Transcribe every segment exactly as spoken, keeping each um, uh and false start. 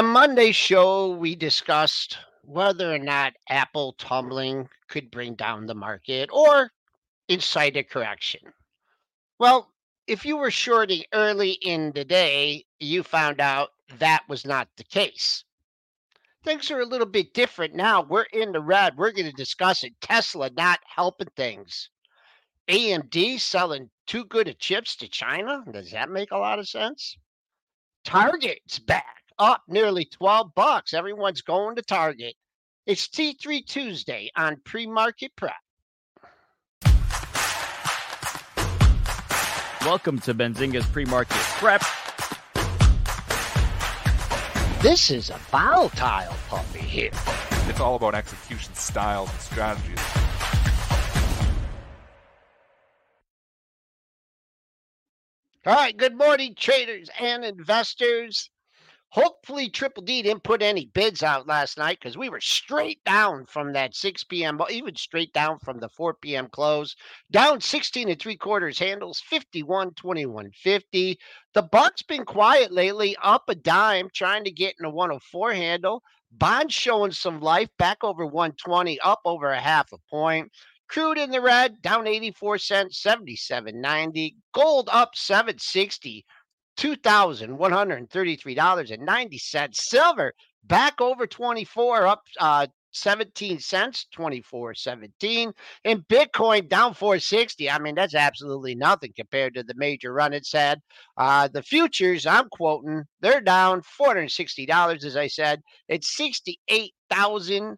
Monday's show, we discussed whether or not Apple tumbling could bring down the market or incite a correction. Well, if you were shorting early in the day, you found out that was not the case. Things are a little bit different now. We're in the red. We're going to discuss it. Tesla not helping things. A M D selling too good of chips to China. Does that make a lot of sense? Target's back up nearly twelve bucks. Everyone's going to Target. It's T three Tuesday on Pre-Market Prep. Welcome to Benzinga's Pre-Market Prep. This is a volatile puppy here. It's all about execution styles and strategies. All right, good morning, traders and investors. Hopefully, Triple D didn't put any bids out last night because we were straight down from that six p.m., even straight down from the four p.m. close. Down sixteen and three quarters handles, fifty-one twenty-one fifty. The buck's been quiet lately, up a dime, trying to get in a one oh four handle. Bond showing some life, back over one twenty, up over a half a point. Crude in the red, down eighty-four cents, seventy-seven ninety. Gold up seven sixty, two thousand one hundred thirty-three dollars and ninety cents. Silver back over twenty-four, up uh, seventeen cents, twenty-four seventeen. And Bitcoin down four sixty. I mean, that's absolutely nothing compared to the major run it's had. Uh, the futures, I'm quoting, they're down four hundred sixty dollars, as I said. It's sixty-eight thousand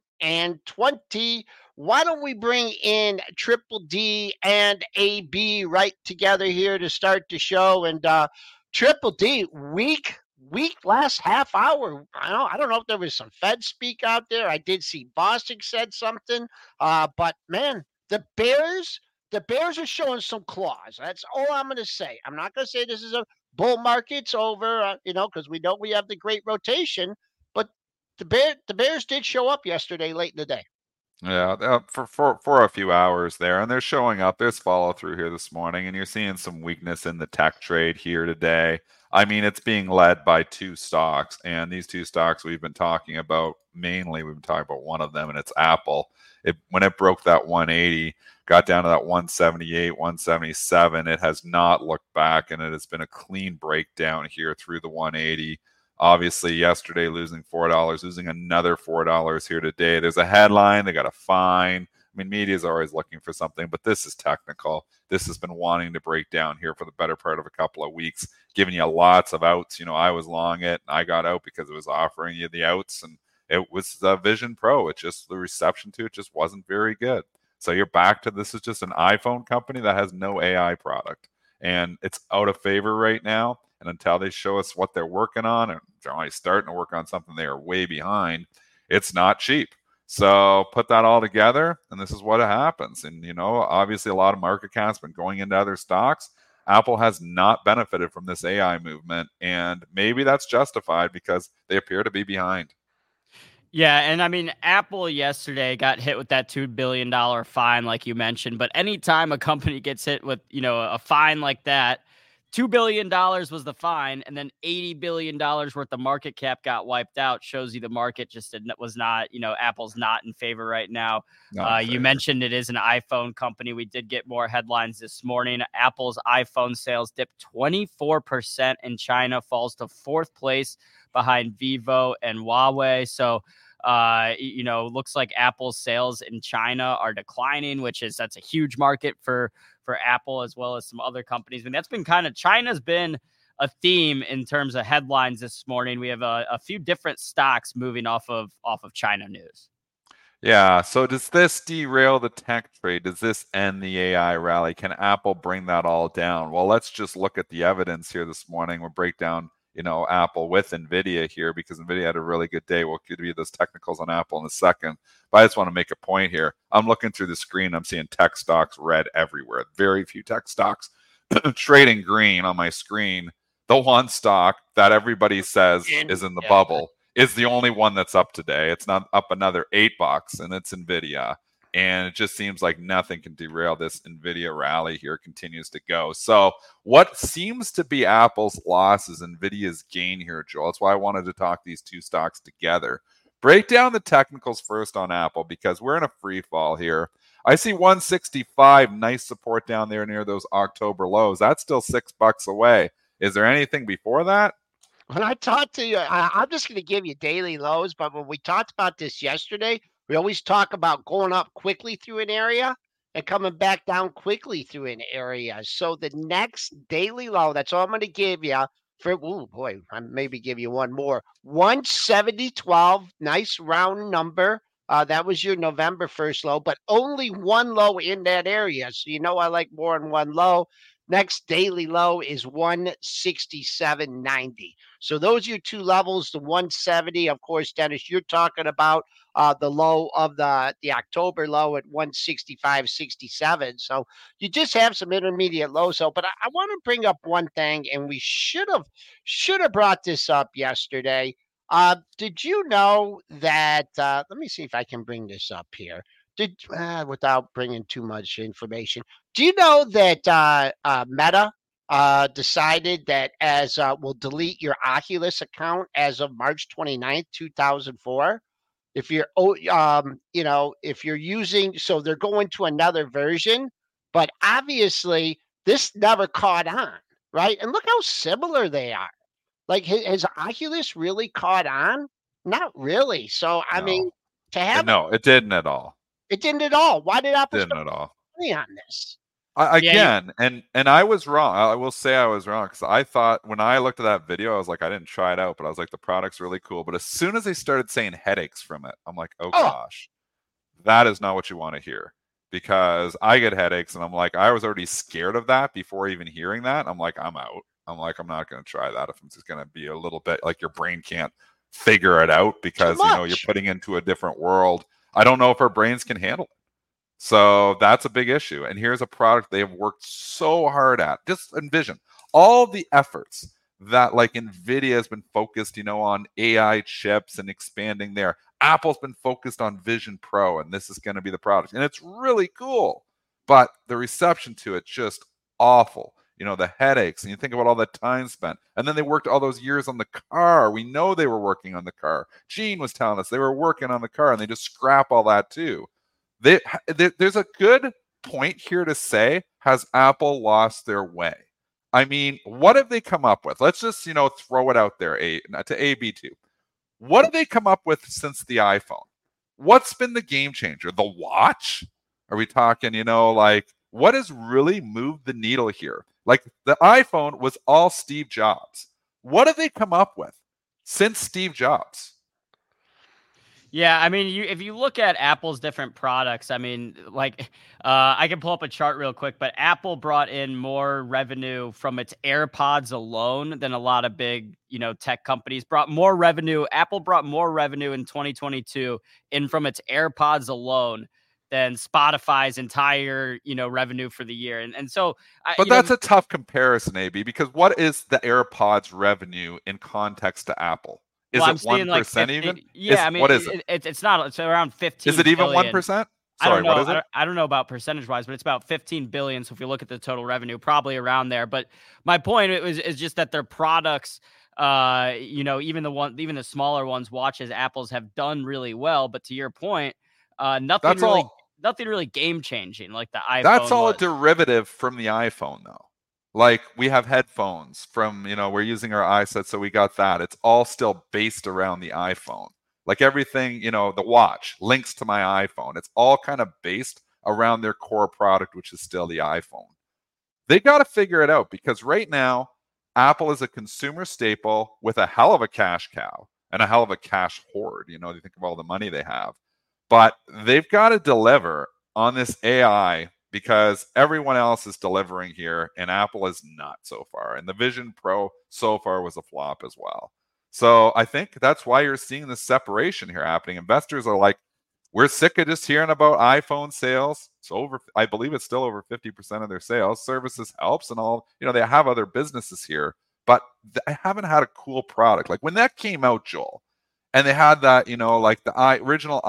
twenty. Why don't we bring in Triple D and A B right together here to start the show? And uh, Triple D, weak, weak last half hour. I don't, I don't know if there was some Fed speak out there. I did see Bostic said something. Uh, but, man, the Bears, the Bears are showing some claws. That's all I'm going to say. I'm not going to say this is a bull market's over, uh, you know, because we know we have the great rotation. But the, Bear, the Bears did show up yesterday late in the day. Yeah, uh, for, for for a few hours there, and they're showing up. There's follow through here this morning, and you're seeing some weakness in the tech trade here today. I mean, it's being led by two stocks, and these two stocks we've been talking about mainly. We've been talking about one of them, and it's Apple. It when it broke that one eighty, got down to that one seventy-eight, one seventy-seven. It has not looked back, and it has been a clean breakdown here through the one eighty. Obviously, yesterday losing four dollars, losing another four dollars here today. There's a headline. They got a fine. I mean, media is always looking for something, but this is technical. This has been wanting to break down here for the better part of a couple of weeks, giving you lots of outs. You know, I was long it, and I got out because it was offering you the outs, and it was the Vision Pro. It just, the reception to it just wasn't very good. So you're back to this is just an iPhone company that has no A I product, and it's out of favor right now. And until they show us what they're working on, and they're only starting to work on something they are way behind, it's not cheap. So put that all together, and this is what happens. And, you know, obviously a lot of market cap's been going into other stocks. Apple has not benefited from this A I movement, and maybe that's justified because they appear to be behind. Yeah, and I mean, Apple yesterday got hit with that two billion dollars fine, like you mentioned. But anytime a company gets hit with, you know, a fine like that, two billion dollars was the fine, and then eighty billion dollars worth of market cap got wiped out. Shows you the market just was not, you know, Apple's not in favor right now. Uh, you mentioned it is an iPhone company. We did get more headlines this morning. Apple's iPhone sales dipped twenty-four percent in China, falls to fourth place behind Vivo and Huawei. So, uh, you know, looks like Apple's sales in China are declining, which is, that's a huge market for, for Apple as well as some other companies. I mean, that's been kind of, China's been a theme in terms of headlines this morning. We have a, a few different stocks moving off of, off of China news. Yeah. So does this derail the tech trade? Does this end the A I rally? Can Apple bring that all down? Well, let's just look at the evidence here this morning. We'll break down, you know, Apple with NVIDIA here because NVIDIA had a really good day. We'll give you those technicals on Apple in a second. But I just want to make a point here. I'm looking through the screen. I'm seeing tech stocks red everywhere. Very few tech stocks trading green on my screen. The one stock that everybody says in, is in the yeah. bubble is the only one that's up today. It's not up another eight bucks, and it's NVIDIA. And it just seems like nothing can derail this NVIDIA rally here. Continues to go. So what seems to be Apple's loss is NVIDIA's gain here, Joel. That's why I wanted to talk these two stocks together. Break down the technicals first on Apple, because we're in a free fall here. I see one sixty-five, nice support down there near those October lows. That's still six bucks away. Is there anything before that? When I talked to you, I, I'm just going to give you daily lows, but when we talked about this yesterday, we always talk about going up quickly through an area and coming back down quickly through an area. So the next daily low, that's all I'm going to give you for, oh boy, I maybe give you one more. one seventy twelve, nice round number. Uh, that was your November first low, but only one low in that area. So you know I like more than one low. Next daily low is one sixty-seven ninety. So those are your two levels, the one seventy. Of course, Dennis, you're talking about uh, the low of the, the October low at one sixty-five sixty-seven. So you just have some intermediate lows. So, but I, I want to bring up one thing, and we should have should have brought this up yesterday. Uh, did you know that? Uh, let me see if I can bring this up here. Did uh, without bringing too much information. Do you know that uh, uh, Meta uh, decided that as uh, will delete your Oculus account as of March twenty-ninth, two thousand four? If you're, um, you know, if you're using, so they're going to another version, but obviously this never caught on, right? And look how similar they are. Like, has Oculus really caught on? Not really. So, I No. mean, to have no, it didn't at all. It didn't at all. Why did Apple Didn't spend at all. money on this? I, Yeah, again, and and I was wrong. I will say I was wrong, because I thought when I looked at that video, I was like, I didn't try it out, but I was like, the product's really cool. But as soon as they started saying headaches from it, I'm like, oh, Oh. gosh, that is not what you want to hear, because I get headaches, and I'm like, I was already scared of that before even hearing that. I'm like, I'm out. I'm like, I'm not going to try that if it's just going to be a little bit like your brain can't figure it out, because you know you're much. putting into a different world. I don't know if our brains can handle it. So that's a big issue. And here's a product they have worked so hard at. Just envision all the efforts that, like, NVIDIA has been focused, you know, on A I chips and expanding there. Apple's been focused on Vision Pro, and this is going to be the product. And it's really cool. But the reception to it, just awful. You know, the headaches, and you think about all the time spent. And then they worked all those years on the car. We know they were working on the car. Gene was telling us they were working on the car, and they just scrap all that too. They, they, there's a good point here to say, has Apple lost their way? I mean, what have they come up with? Let's just, you know, throw it out there a, to A B two. What have they come up with since the iPhone? What's been the game changer? The watch? Are we talking, you know, like, what has really moved the needle here? Like, the iPhone was all Steve Jobs. What have they come up with since Steve Jobs? Yeah, I mean, you if you look at Apple's different products, I mean, like, uh, I can pull up a chart real quick, but Apple brought in more revenue from its AirPods alone than a lot of big, you know, tech companies brought more revenue. Apple brought more revenue in twenty twenty-two in from its AirPods alone than Spotify's entire, you know, revenue for the year. And and so, but you that's know, a tough comparison, A B, because what is the AirPods revenue in context to Apple? Is well, it one percent like even? Yeah, is, I mean, what is it, it? it? It's not. It's around fifteen. Is it even one billion. percent? Sorry, I don't know. What is it? I don't, I don't know about percentage wise, but it's about fifteen billion. So if you look at the total revenue, probably around there. But my point is, is just that their products, uh, you know, even the one, even the smaller ones, watches, Apple's have done really well. But to your point, uh, nothing That's really, all, nothing really game changing like the iPhone. That's all was. a derivative from the iPhone, though. Like, we have headphones from, you know, we're using our iSet, so we got that. It's all still based around the iPhone. Like, everything, you know, the watch links to my iPhone. It's all kind of based around their core product, which is still the iPhone. They got to figure it out, because right now, Apple is a consumer staple with a hell of a cash cow and a hell of a cash hoard. You know, you think of all the money they have. But they've got to deliver on this A I, because everyone else is delivering here and Apple is not so far. And the Vision Pro so far was a flop as well. So I think that's why you're seeing this separation here happening. Investors are like, we're sick of just hearing about iPhone sales. It's over, I believe it's still over fifty percent of their sales. Services helps and all, you know, they have other businesses here, but they haven't had a cool product. Like when that came out, Joel, and they had that, you know, like the I, original i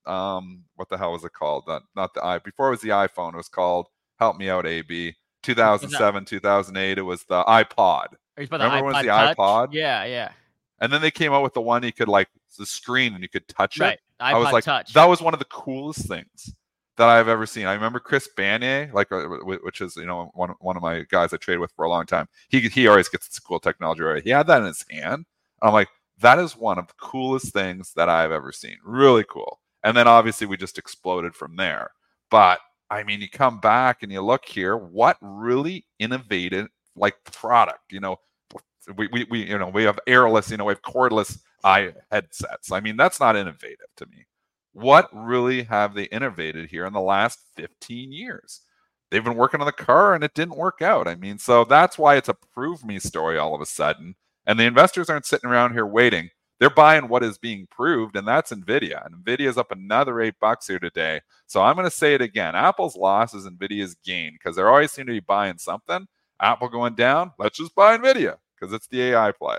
um, what the hell was it called? Not, not the i. Before it was the iPhone, it was called, help me out, A B. two thousand seven, two thousand eight, it was the iPod. Remember it was the Touch? iPod? Yeah, yeah. And then they came out with the one you could like the screen and you could touch right. it. iPod I was like, Touch. That was one of the coolest things that I've ever seen. I remember Chris Banier, like, uh, which is, you know, one one of my guys I traded with for a long time. He he always gets this cool technology right. He had that in his hand. I'm like, that is one of the coolest things that I've ever seen. Really cool. And then obviously we just exploded from there. But I mean, you come back and you look here, what really innovated like product, you know, we, we, we you know, we have airless, you know, we have cordless eye headsets. I mean, that's not innovative to me. What really have they innovated here in the last fifteen years? They've been working on the car and it didn't work out. I mean, so that's why it's a prove me story all of a sudden. And the investors aren't sitting around here waiting. They're buying what is being proved, and that's NVIDIA. And NVIDIA's up another eight bucks here today. So I'm going to say it again. Apple's loss is NVIDIA's gain because they always seem to be buying something. Apple going down, let's just buy NVIDIA because it's the A I play.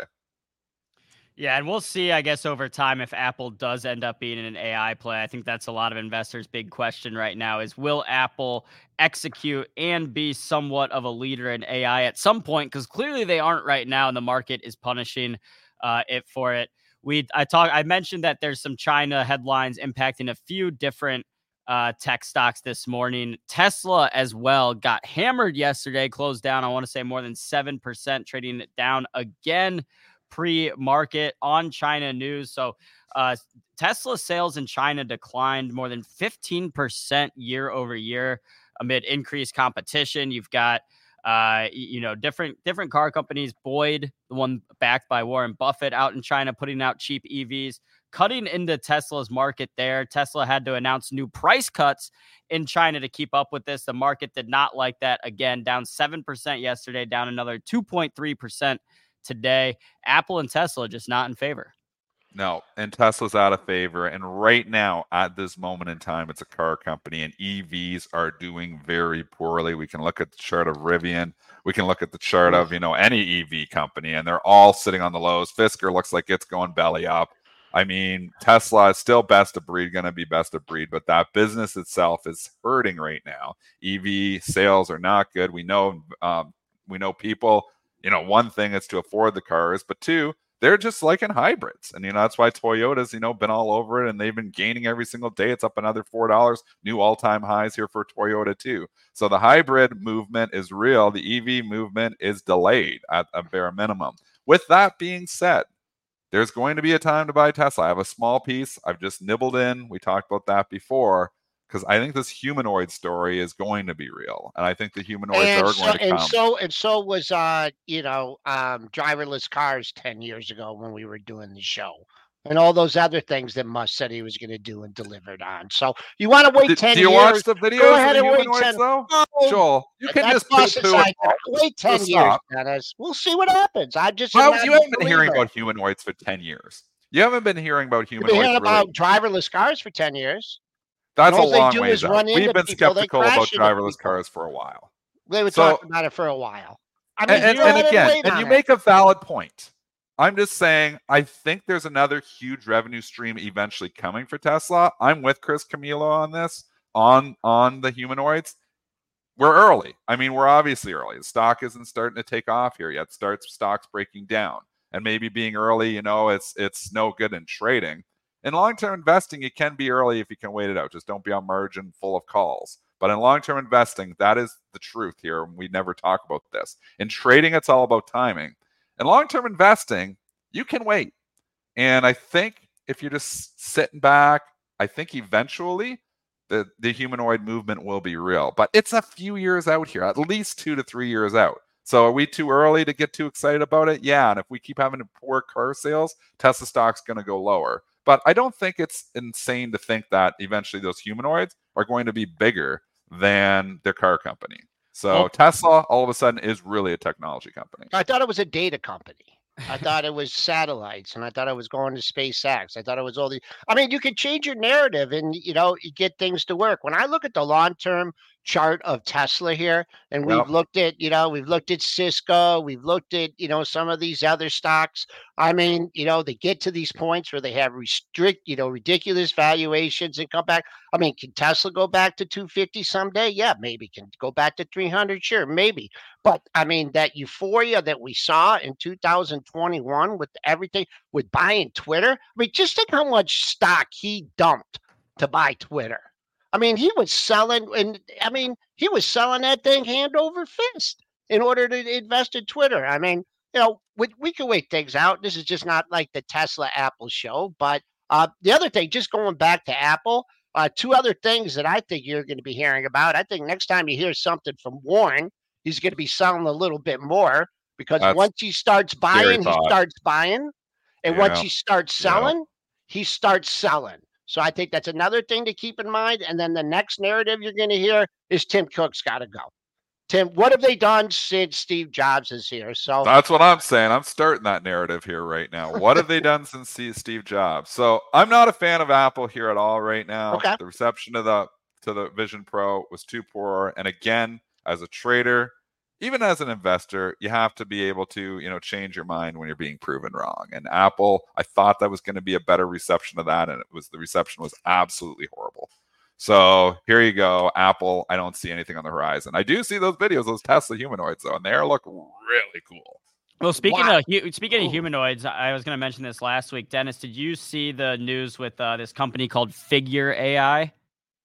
Yeah, and we'll see, I guess, over time if Apple does end up being an A I play. I think that's a lot of investors' big question right now is, will Apple execute and be somewhat of a leader in A I at some point? Because clearly they aren't right now, and the market is punishing uh, it for it. We I talk I mentioned that there's some China headlines impacting a few different uh, tech stocks this morning. Tesla as well got hammered yesterday, closed down, I want to say more than seven percent, trading it down again pre-market on China news. So uh, Tesla sales in China declined more than fifteen percent year over year amid increased competition. You've got uh, you know, different different car companies, Boyd, the one backed by Warren Buffett out in China, putting out cheap E Vs, cutting into Tesla's market there. Tesla had to announce new price cuts in China to keep up with this. The market did not like that. Again, down seven percent yesterday, down another two point three percent today. Apple and Tesla just not in favor. No, and Tesla's out of favor. And right now, at this moment in time, it's a car company, and E Vs are doing very poorly. We can look at the chart of Rivian. We can look at the chart of, you know, any E V company, and they're all sitting on the lows. Fisker looks like it's going belly up. I mean, Tesla is still best of breed, going to be best of breed, but that business itself is hurting right now. E V sales are not good. We know, um, we know people, you know, one thing is to afford the cars, but two, they're just like in hybrids. And, you know, that's why Toyota's, you know, been all over it, and they've been gaining every single day. It's up another four dollars, new all-time highs here for Toyota too. So the hybrid movement is real. The E V movement is delayed at a bare minimum. With that being said, there's going to be a time to buy Tesla. I have a small piece I've just nibbled in. We talked about that before, because I think this humanoid story is going to be real, and I think the humanoids and are so, going to and come. so and so was uh you know um driverless cars ten years ago when we were doing the show, and all those other things that Musk said he was going to do and delivered on. So you want to wait Did, ten do you years? watch the videos Go ahead of the and wait humanoids, ten. though? No, Joel, you can that's just poo Musk's poo it. idea. Wait ten Just years, stop. Dennis. We'll see what happens. I just Well, am you not a haven't been hearing believer. about humanoids for ten years. You haven't been hearing about You've humanoids. been hearing really. about driverless cars for ten years. That's and a all they long do ways is out. run We've into been people. They skeptical about crash into driverless people. cars for a while. They were So- talking about it for a while. I mean, And, and, go and ahead again, wait and on you it. make a valid point. I'm just saying, I think there's another huge revenue stream eventually coming for Tesla. I'm with Chris Camillo on this, on on the humanoids. We're early. I mean, we're obviously early. The stock isn't starting to take off here yet. Starts stocks breaking down, and maybe being early, you know, it's it's no good in trading. In long-term investing, you can be early if you can wait it out. Just don't be on margin full of calls. But in long-term investing, that is the truth here. We never talk about this. In trading, it's all about timing. In long-term investing, you can wait. And I think if you're just sitting back, I think eventually the, the humanoid movement will be real. But it's a few years out here, at least two to three years out. So are we too early to get too excited about it? Yeah. And if we keep having poor car sales, Tesla stock's going to go lower. But I don't think it's insane to think that eventually those humanoids are going to be bigger than their car company. So Well- Tesla all of a sudden is really a technology company. I thought it was a data company. I thought it was satellites, and I thought it was going to SpaceX. I thought it was all the. I mean, you can change your narrative, and you know, you get things to work. When I look at the long term chart of Tesla here, and we've Yep. looked at, you know, we've looked at Cisco, we've looked at, you know, some of these other stocks. I mean, you know, they get to these points where they have restrict, you know, ridiculous valuations and come back. I mean, can Tesla go back to two fifty someday? Yeah, maybe. Can it go back to three hundred? Sure, maybe. But I mean, that euphoria that we saw in two thousand twenty-one with everything, with buying Twitter, I mean, just think how much stock he dumped to buy Twitter. I mean, he was selling, and I mean, he was selling that thing hand over fist in order to invest in Twitter. I mean, you know, we, we can wait things out. This is just not like the Tesla Apple show. But uh, the other thing, just going back to Apple, uh, two other things that I think you're going to be hearing about. I think next time you hear something from Warren, he's going to be selling a little bit more because That's once he starts buying, he thought. starts buying. And Yeah. once he starts Yeah. selling, he starts selling. So I think that's another thing to keep in mind. And then the next narrative you're going to hear is Tim Cook's got to go. Tim, what have they done since Steve Jobs is here? So That's what I'm saying. I'm starting that narrative here right now. What have they done since Steve Jobs? So I'm not a fan of Apple here at all right now. Okay. The reception to the to the Vision Pro was too poor. And again, as a trader, even as an investor, you have to be able to, you know, change your mind when you're being proven wrong. And Apple, I thought that was going to be a better reception of that, and it was the reception was absolutely horrible. So here you go, Apple. I don't see anything on the horizon. I do see those videos, those Tesla humanoids, though, and they look really cool. Well, speaking Wow. of hu- speaking of humanoids, I was going to mention this last week. Dennis, did you see the news with uh, this company called Figure A I?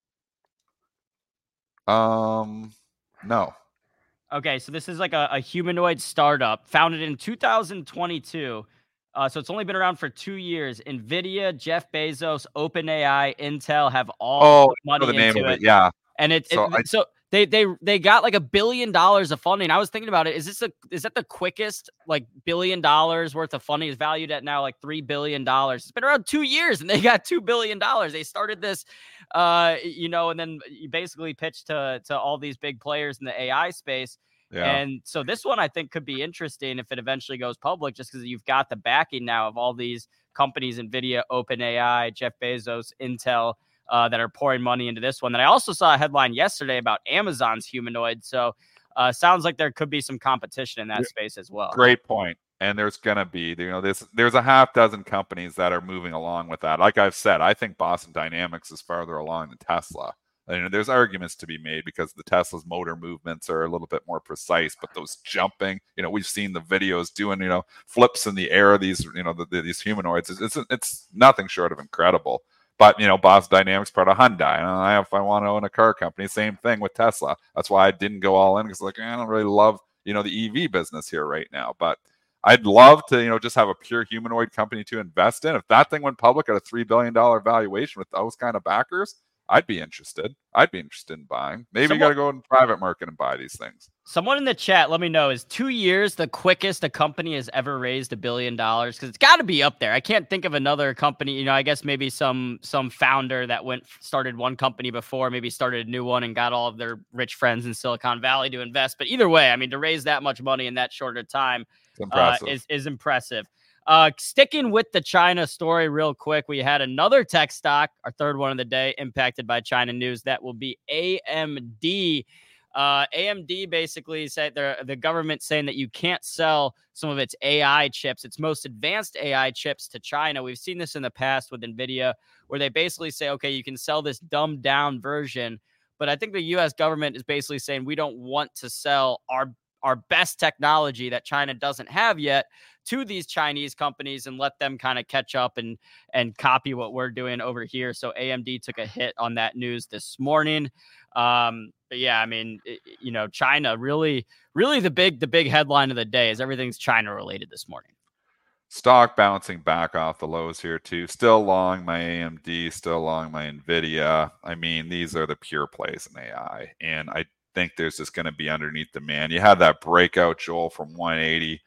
Um, no. Okay, so this is like a, a humanoid startup founded in two thousand twenty-two. Uh, so it's only been around for two years. NVIDIA, Jeff Bezos, OpenAI, Intel have all Oh, put I know money the name into of it. it. Yeah. And it, So it I- so they they they got like a billion dollars of funding. I was thinking about it. Is this a is that the quickest like billion dollars worth of funding? Is valued at now like three billion dollars. It's been around two years and they got two billion dollars. They started this, uh, you know, and then you basically pitched to to all these big players in the A I space. Yeah. And so this one I think could be interesting if it eventually goes public, just because you've got the backing now of all these companies, NVIDIA, OpenAI, Jeff Bezos, Intel, uh, that are pouring money into this one. Then I also saw a headline yesterday about Amazon's humanoid. So uh, sounds like there could be some competition in that Yeah. space as well. Great point. And there's gonna be, you know, there's there's a half dozen companies that are moving along with that. Like I've said, I think Boston Dynamics is farther along than Tesla. You know, there's arguments to be made because the Tesla's motor movements are a little bit more precise, but those jumping, you know, we've seen the videos doing, you know, flips in the air. These, you know, the, the, these humanoids. It's, it's it's nothing short of incredible. But you know, Boston Dynamics part of Hyundai. And I, if I want to own a car company, same thing with Tesla. That's why I didn't go all in because like I don't really love, you know, the E V business here right now. But I'd love to, you know, just have a pure humanoid company to invest in. If that thing went public at a three billion dollar valuation with those kind of backers, I'd be interested. I'd be interested in buying. Maybe Someone, you got to go in the private market and buy these things. Someone in the chat, let me know, is two years the quickest a company has ever raised a billion dollars? Because it's got to be up there. I can't think of another company. You know, I guess maybe some some founder that went started one company before, maybe started a new one and got all of their rich friends in Silicon Valley to invest. But either way, I mean, to raise that much money in that shorter time uh, is is impressive. Uh, sticking with the China story real quick, we had another tech stock, our third one of the day, impacted by China news. That will be A M D. Uh, A M D basically said the government saying that you can't sell some of its A I chips, its most advanced A I chips, to China. We've seen this in the past with NVIDIA, where they basically say, okay, you can sell this dumbed down version. But I think the U S government is basically saying we don't want to sell our our best technology that China doesn't have yet to these Chinese companies and let them kind of catch up and and copy what we're doing over here. So A M D took a hit on that news this morning. Um, but yeah, I mean, it, you know, China really, really the big, the big headline of the day is everything's China related this morning. Stock bouncing back off the lows here too. Still long my A M D, still long my NVIDIA. I mean, these are the pure plays in A I. And I think there's just going to be underneath demand. You had that breakout, Joel, from one eighty.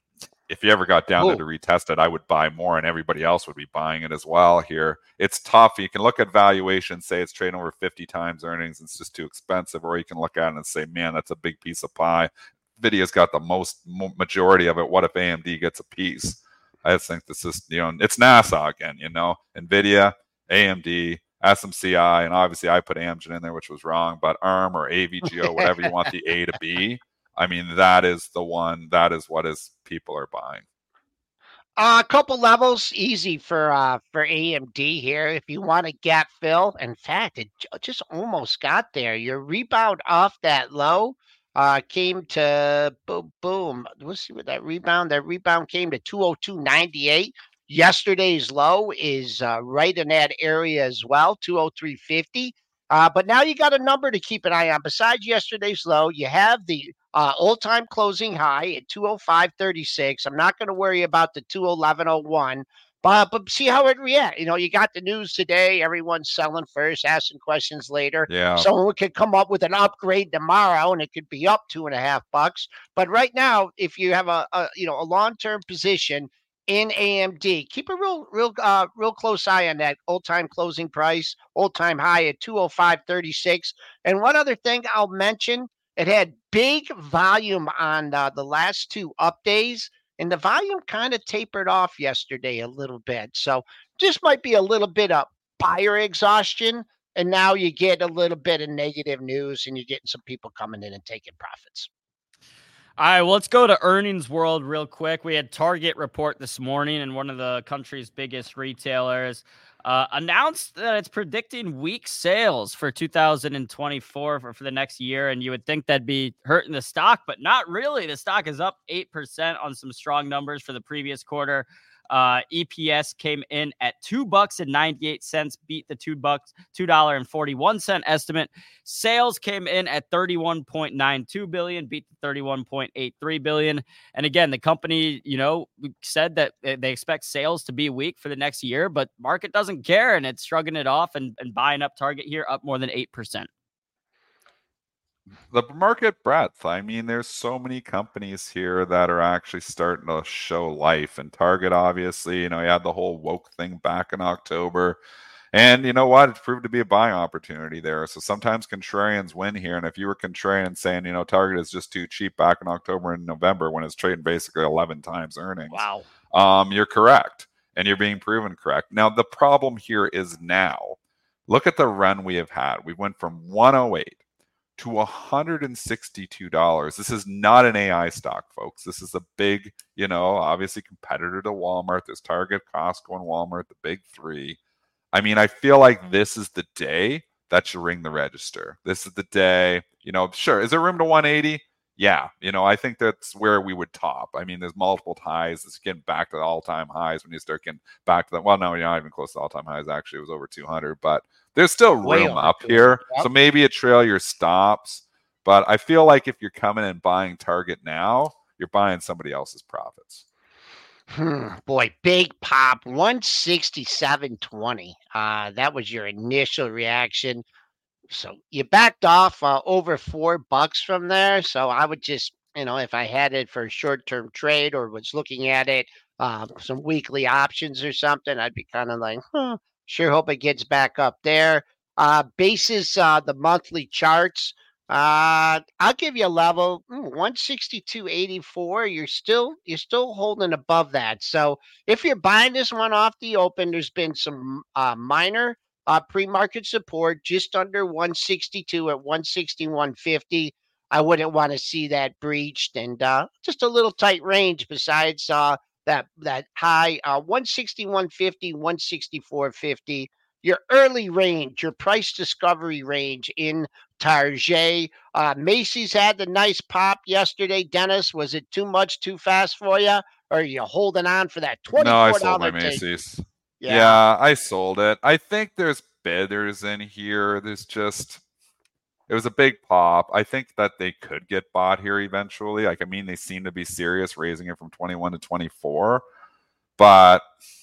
If you ever got down Ooh. there to retest it, I would buy more and everybody else would be buying it as well here. It's tough. You can look at valuation, say it's trading over fifty times earnings. It's just too expensive. Or you can look at it and say, man, that's a big piece of pie. NVIDIA's got the most majority of it. What if A M D gets a piece? I just think this is, you know, it's NASA again, you know, NVIDIA, A M D, S M C I, and obviously I put Amgen in there, which was wrong, but A R M or A V G O, whatever you want the A to be. I mean, that is the one, that is what is people are buying. Uh, a couple levels, easy for uh for A M D here. If you want to gap fill, in fact, it j- just almost got there. Your rebound off that low uh came to boom boom. Let's see what that rebound. That rebound came to two oh two ninety-eight. Yesterday's low is uh, right in that area as well, two oh three fifty. Uh, but now you got a number to keep an eye on. Besides yesterday's low, you have the uh, all-time closing high at two oh five thirty-six. I'm not going to worry about the two eleven oh one, but but see how it reacts. You know, you got the news today. Everyone's selling first, asking questions later. Yeah. Someone could come up with an upgrade tomorrow, and it could be up two and a half bucks. But right now, if you have a, a you know a long-term position in A M D, keep a real real uh real close eye on that all-time closing price, all-time high at two oh five thirty-six. And one other thing I'll mention, it had big volume on uh, the last two up days, and the volume kind of tapered off yesterday a little bit. So just might be a little bit of buyer exhaustion, and now you get a little bit of negative news, and you're getting some people coming in and taking profits. All right, well, let's go to earnings world real quick. We had Target report this morning, and one of the country's biggest retailers uh, announced that it's predicting weak sales for two thousand twenty-four for, for the next year. And you would think that'd be hurting the stock, but not really. The stock is up eight percent on some strong numbers for the previous quarter. Uh, E P S came in at two bucks and ninety-eight cents, beat the two bucks, two dollar and forty-one cent estimate. Sales came in at thirty-one point nine two billion, beat the thirty-one point eight three billion. And again, the company, you know, said that they expect sales to be weak for the next year, but market doesn't care, and it's shrugging it off and, and buying up Target here, up more than eight percent. The market breadth. I mean, there's so many companies here that are actually starting to show life. And Target, obviously, you know, you had the whole woke thing back in October. And you know what? It's proved to be a buying opportunity there. So sometimes contrarians win here. And if you were contrarian saying, you know, Target is just too cheap back in October and November when it's trading basically eleven times earnings, Wow. um, you're correct. And you're being proven correct. Now, the problem here is now, look at the run we have had. We went from one oh eight to one hundred sixty-two dollars. This is not an A I stock, folks. This is a big, you know, obviously competitor to Walmart. There's Target, Costco, and Walmart, the big three. I mean, I feel like this is the day that should ring the register. This is the day, you know, sure. Is there room to one eighty? Yeah. You know, I think that's where we would top. I mean, there's multiple highs. It's getting back to the all-time highs when you start getting back to the, well, no, you're not even close to all-time highs. Actually, it was over two hundred, but there's still room up here. Yep. So maybe a trail your stops. But I feel like if you're coming and buying Target now, you're buying somebody else's profits. Hmm, boy, big pop, one sixty-seven twenty. Uh, that was your initial reaction. So you backed off uh, over four bucks from there. So I would just, you know, if I had it for a short-term trade or was looking at it, uh, some weekly options or something, I'd be kind of like, huh, sure hope it gets back up there. Uh, basis uh, the monthly charts. Uh, I'll give you a level one sixty-two eighty-four. You're still you're still holding above that. So if you're buying this one off the open, there's been some uh, minor uh, pre-market support just under one sixty-two at one sixty-one fifty. I wouldn't want to see that breached, and uh, just a little tight range besides uh, that that high uh, one sixty-one fifty, one sixty-four fifty. Your early range, your price discovery range in Target. Uh, Macy's had the nice pop yesterday. Dennis, was it too much, too fast for you? Or are you holding on for that twenty-four dollars? No, I sold my Macy's. Yeah. yeah, I sold it. I think there's bidders in here. There's just, it was a big pop. I think that they could get bought here eventually. Like, I mean, they seem to be serious, raising it from twenty-one to twenty-four. But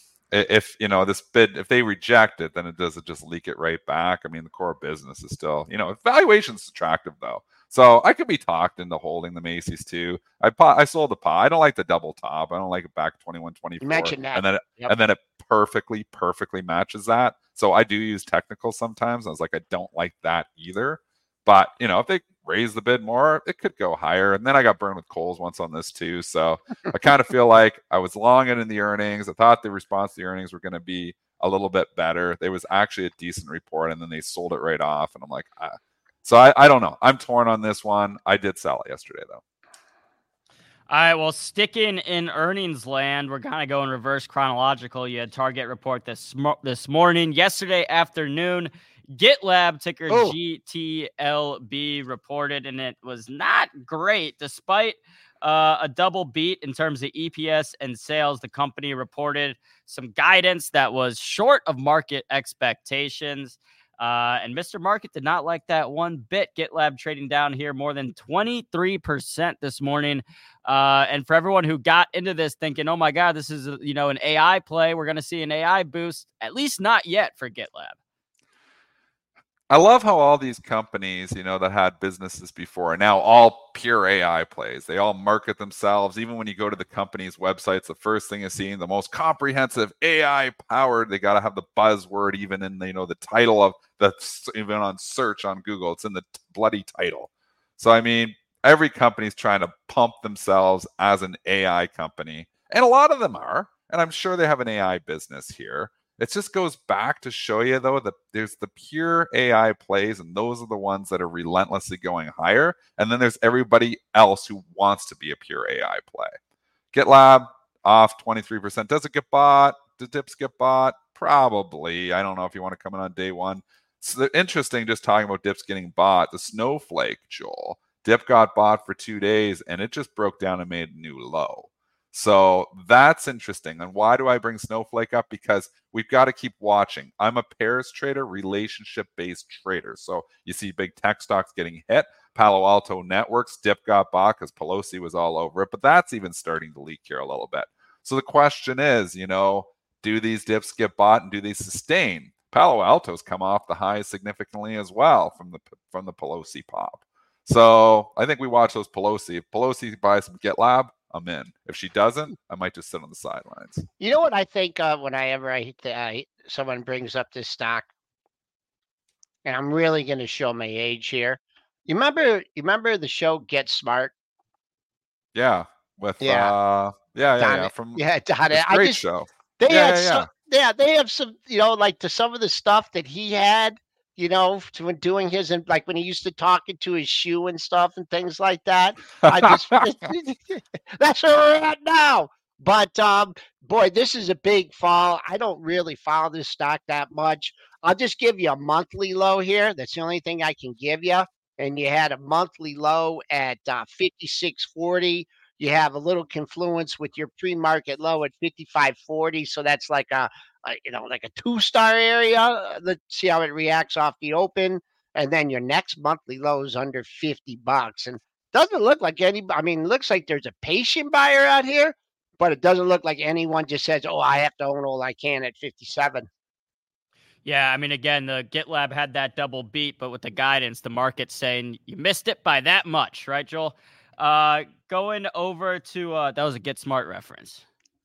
if, you know, this bid, if they reject it, then it doesn't just leak it right back. I mean, the core business is still, you know, valuation's attractive though. So I could be talked into holding the Macy's too. I I sold the pop. I don't like the double top. I don't like it back twenty-one twenty-four. You mentioned that. And then, it, yep. and then it perfectly, perfectly matches that. So I do use technical sometimes. I was like, I don't like that either. But, you know, if they raise the bid more, it could go higher. And then I got burned with Kohl's once on this too. So I kind of feel like I was long in the earnings. I thought the response to the earnings were going to be a little bit better. There was actually a decent report, and then they sold it right off. And I'm like, ah. So I, I don't know. I'm torn on this one. I did sell it yesterday, though. All right, well, sticking in earnings land, we're kind of going reverse chronological. You had Target report this this morning. Yesterday afternoon, GitLab, ticker Oh. G T L B, reported, and it was not great. Despite uh, a double beat in terms of E P S and sales, the company reported some guidance that was short of market expectations. Uh, and Mister Market did not like that one bit. GitLab trading down here more than twenty-three percent this morning. Uh, and for everyone who got into this thinking, oh my God, this is, a, you know, an A I play, we're going to see an A I boost, at least not yet for GitLab. I love how all these companies, you know, that had businesses before are now all pure A I plays. They all market themselves. Even when you go to the company's websites, the first thing is seeing the most comprehensive A I powered. They got to have the buzzword even in, you know, the title of the, even on search on Google, it's in the bloody title. So, I mean, every company's trying to pump themselves as an A I company. And a lot of them are. And I'm sure they have an A I business here. It just goes back to show you, though, that there's the pure A I plays, and those are the ones that are relentlessly going higher. And then there's everybody else who wants to be a pure A I play. GitLab off twenty-three percent. Does it get bought? Do dips get bought? Probably. I don't know if you want to come in on day one. So interesting, just talking about dips getting bought. The Snowflake, Joel. Dip got bought for two days, and it just broke down and made a new low. So that's interesting. And why do I bring Snowflake up? Because we've got to keep watching. I'm a pairs trader, relationship-based trader. So you see big tech stocks getting hit. Palo Alto Networks, dip got bought because Pelosi was all over it. But that's even starting to leak here a little bit. So the question is, you know, do these dips get bought and do they sustain? Palo Alto's come off the highs significantly as well from the from the Pelosi pop. So I think we watch those Pelosi. If Pelosi buys some GitLab, I'm in. If she doesn't, I might just sit on the sidelines. You know what I think of whenever I, uh, someone brings up this stock, and I'm really going to show my age here. You remember? You remember the show Get Smart? Yeah, with Yeah. uh, yeah, yeah, Don- yeah. From yeah, Don, this I great just show. they Yeah, had yeah, some, yeah, they have some, you know, like to some of the stuff that he had, you know, to when doing his, and like when he used to talk into his shoe and stuff and things like that. I just that's where we're at now. But um, boy, this is a big fall. I don't really follow this stock that much. I'll just give you a monthly low here. That's the only thing I can give you. And you had a monthly low at uh, fifty-six forty. You have a little confluence with your pre-market low at fifty-five forty. So that's like a, a you know, like a two-star area. Let's see how it reacts off the open. And then your next monthly low is under fifty bucks. And doesn't look like any, I mean, it looks like there's a patient buyer out here, but it doesn't look like anyone just says, oh, I have to own all I can at fifty-seven. Yeah, I mean, again, the GitLab had that double beat, but with the guidance, the market's saying you missed it by that much, right, Joel? Uh, going over to, uh, that was a Get Smart reference.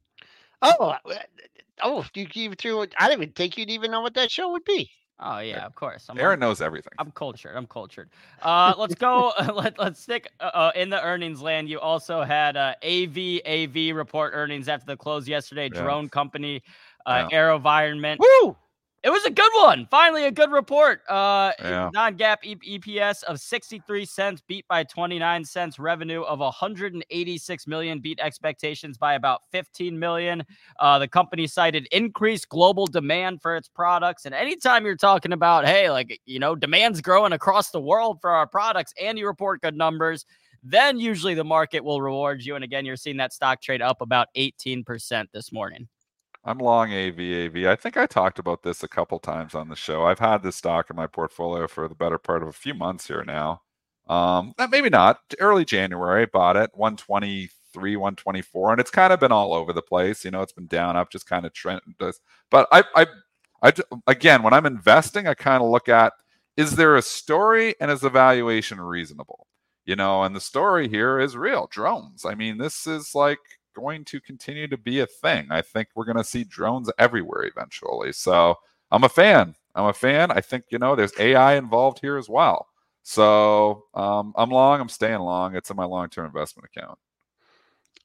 Oh, oh, you even threw it. I didn't even think you'd even know what that show would be. Oh, yeah, of course. I'm Aaron on, knows everything. I'm cultured. I'm cultured. Uh, let's go. let, let's stick uh, in the earnings land. You also had uh, A V A V report earnings after the close yesterday. Yeah. Drone company, uh, Yeah. AeroVironment. Woo! It was a good one. Finally, a good report. Uh, Yeah. Non-GAAP E P S of sixty-three cents, beat by twenty-nine cents. Revenue of one hundred eighty-six million, beat expectations by about fifteen million. Uh, the company cited increased global demand for its products. And anytime you're talking about, hey, like, you know, demand's growing across the world for our products and you report good numbers, then usually the market will reward you. And again, you're seeing that stock trade up about eighteen percent this morning. I'm long A V A V. I think I talked about this a couple times on the show. I've had this stock in my portfolio for the better part of a few months here now. Um, maybe not. Early January, I bought it one twenty-three, one twenty-four, and it's kind of been all over the place. You know, it's been down, up, just kind of trend. But I, I, I, again, when I'm investing, I kind of look at, is there a story and is the valuation reasonable? You know, and the story here is real. Drones. I mean, this is like going to continue to be a thing. I think we're going to see drones everywhere eventually. So I'm a fan. I'm a fan. I think, you know, there's A I involved here as well. So um, I'm long. I'm staying long. It's in my long-term investment account.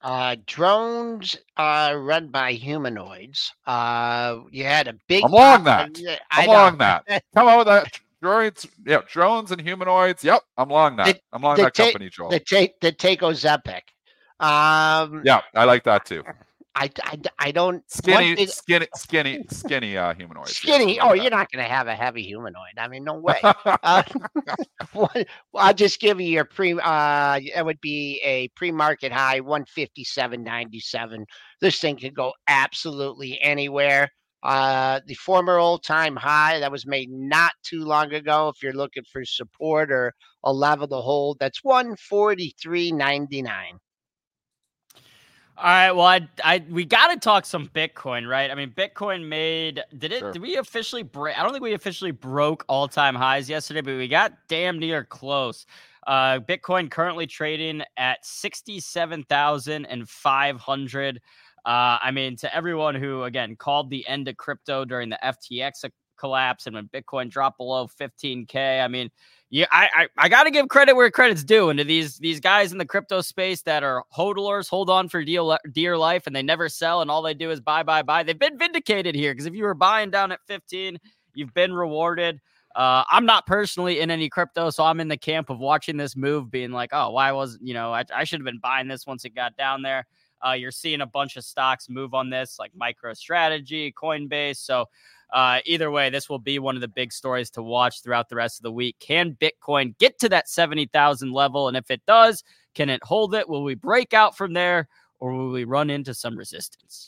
Uh, drones are run by humanoids. Uh, you had a big. I'm long pop- that. uh, I'm I long know. that. Come on with that. Droids, yeah, drones and humanoids. Yep, I'm long that. The I'm long the that ta- company, Joel. the ta- the Taco's epic. Um, Yeah, I like that too. I, I, I don't Skinny, thing, skinny, skinny, skinny uh, humanoids. skinny. Yes, Oh, like you're not going to have a heavy humanoid. I mean, no way. that. Uh, one, I'll just give you your pre. Uh, it would be a pre-market high, one fifty-seven ninety-seven. This thing could go absolutely anywhere. Uh, the former all-time high that was made not too long ago. If you're looking for support or a level to hold, that's one forty-three ninety-nine. All right, well, I, I we got to talk some Bitcoin, right? I mean, Bitcoin made did it? Sure. Did we officially break? I don't think we officially broke all time highs yesterday, but we got damn near close. Uh, Bitcoin currently trading at sixty-seven thousand five hundred. Uh, I mean, to everyone who again called the end of crypto during the F T X collapse and when Bitcoin dropped below fifteen K, I mean. Yeah, I I, I got to give credit where credit's due, and to these these guys in the crypto space that are hodlers, hold on for dear, dear life, and they never sell, and all they do is buy, buy, buy. They've been vindicated here because if you were buying down at fifteen, you've been rewarded. Uh, I'm not personally in any crypto, so I'm in the camp of watching this move, being like, oh, why wasn't you know I, I should have been buying this once it got down there. Uh, you're seeing a bunch of stocks move on this, like MicroStrategy, Coinbase, so. Uh, either way, this will be one of the big stories to watch throughout the rest of the week. Can Bitcoin get to that seventy thousand level? And if it does, can it hold it? Will we break out from there or will we run into some resistance?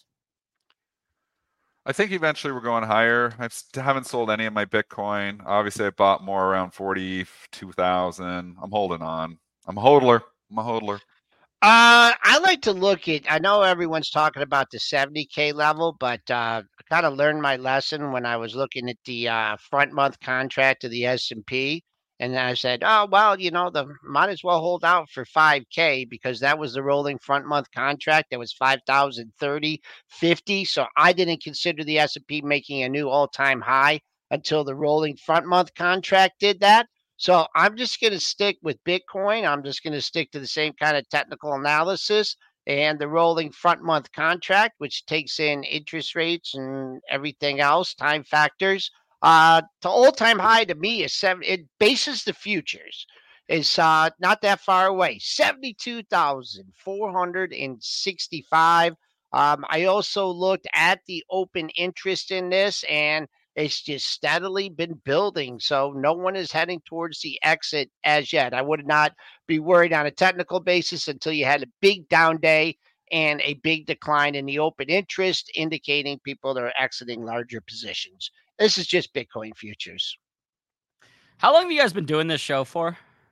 I think eventually we're going higher. I haven't sold any of my Bitcoin. Obviously, I bought more around forty-two thousand. I'm holding on. I'm a hodler. I'm a hodler. Uh, I like to look at. I know everyone's talking about the seventy K level, but uh, I kind of learned my lesson when I was looking at the uh, front month contract of the S and P, and I said, "Oh well, you know, the might as well hold out for five K because that was the rolling front month contract. That was five thousand thirty fifty. So I didn't consider the S and P making a new all time high until the rolling front month contract did that. So I'm just going to stick with Bitcoin. I'm just going to stick to the same kind of technical analysis and the rolling front month contract, which takes in interest rates and everything else, time factors. Uh, the all time high to me is seven. It bases the futures. It's uh, not that far away, seventy-two thousand four hundred sixty-five. Um, I also looked at the open interest in this, and it's just steadily been building. So no one is heading towards the exit as yet. I would not be worried on a technical basis until you had a big down day and a big decline in the open interest, indicating people that are exiting larger positions. This is just Bitcoin futures. How long have you guys been doing this show for?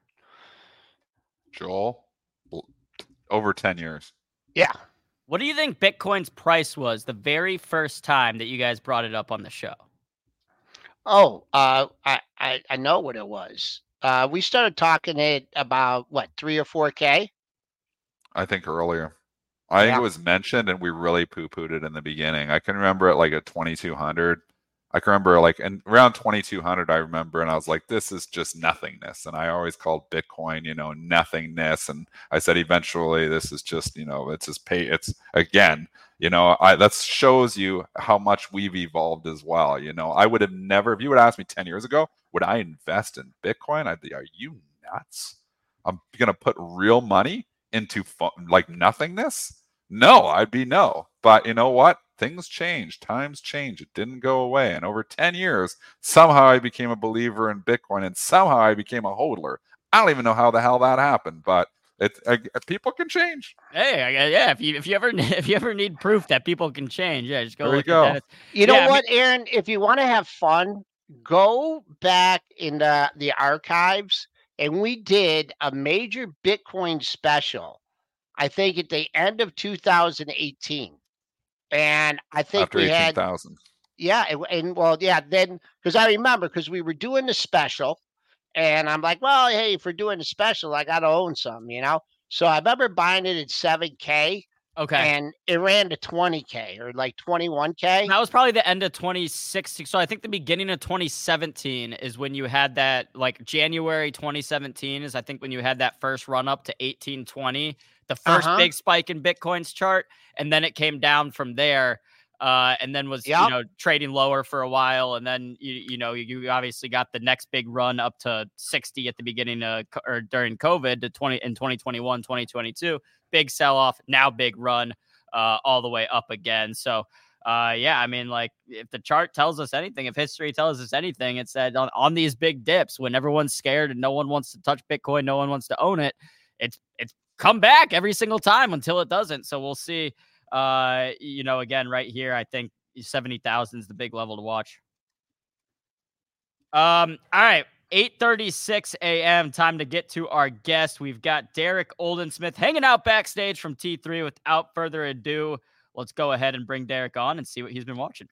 Joel, over ten years. Yeah. What do you think Bitcoin's price was the very first time that you guys brought it up on the show? Oh, uh, I, I I know what it was. Uh, we started talking it about what three or four k. I think earlier. I Yeah. think it was mentioned, and we really poo-pooed it in the beginning. I can remember it like at twenty-two hundred. I can remember like and around twenty-two hundred. I remember, and I was like, "This is just nothingness." And I always called Bitcoin, you know, nothingness. And I said, eventually, this is just, you know, it's just pay. It's again. You know, I that shows you how much we've evolved as well. You know, I would have never, if you would ask me ten years ago, would I invest in Bitcoin? I'd be, are you nuts? I'm going to put real money into fun, like nothingness? No, I'd be no. But you know what? Things change. Times change. It didn't go away. And over ten years, somehow I became a believer in Bitcoin and somehow I became a hodler. I don't even know how the hell that happened, but It uh, people can change. Hey, I, yeah. If you if you ever if you ever need proof that people can change, yeah, just go There look you go. at that. You know Yeah, I what, Aaron? If you want to have fun, go back in the, the archives, and we did a major Bitcoin special, I think at the end of two thousand eighteen. And I think After we eighteen had, thousand. yeah, and, and well, yeah, then, because I remember, because we were doing the special, and I'm like, well, hey, if we're doing the special, I got to own some, you know? So I remember buying it at seven K. Okay. And it ran to twenty K or like twenty-one K. That was probably the end of twenty sixteen. So I think the beginning of twenty seventeen is when you had that, like January twenty seventeen is I think when you had that first run up to eighteen twenty the first Uh-huh. big spike in Bitcoin's chart, and then it came down from there. Uh, and then was, Yep. you know, trading lower for a while. And then, you, you know, you, you obviously got the next big run up to sixty at the beginning of, or during COVID to twenty in twenty twenty-one, twenty twenty-two, big sell off, now big run, uh, all the way up again. So, uh, yeah, I mean, like if the chart tells us anything, if history tells us anything, it's that on, on these big dips, when everyone's scared and no one wants to touch Bitcoin, no one wants to own it, it's, it's come back every single time until it doesn't. So we'll see. Uh, you know, again, right here, I think seventy thousand is the big level to watch. Um, all right, eight thirty-six a.m. Time to get to our guest. We've got Derek Oldensmith hanging out backstage from T three. Without further ado, let's go ahead and bring Derek on and see what he's been watching.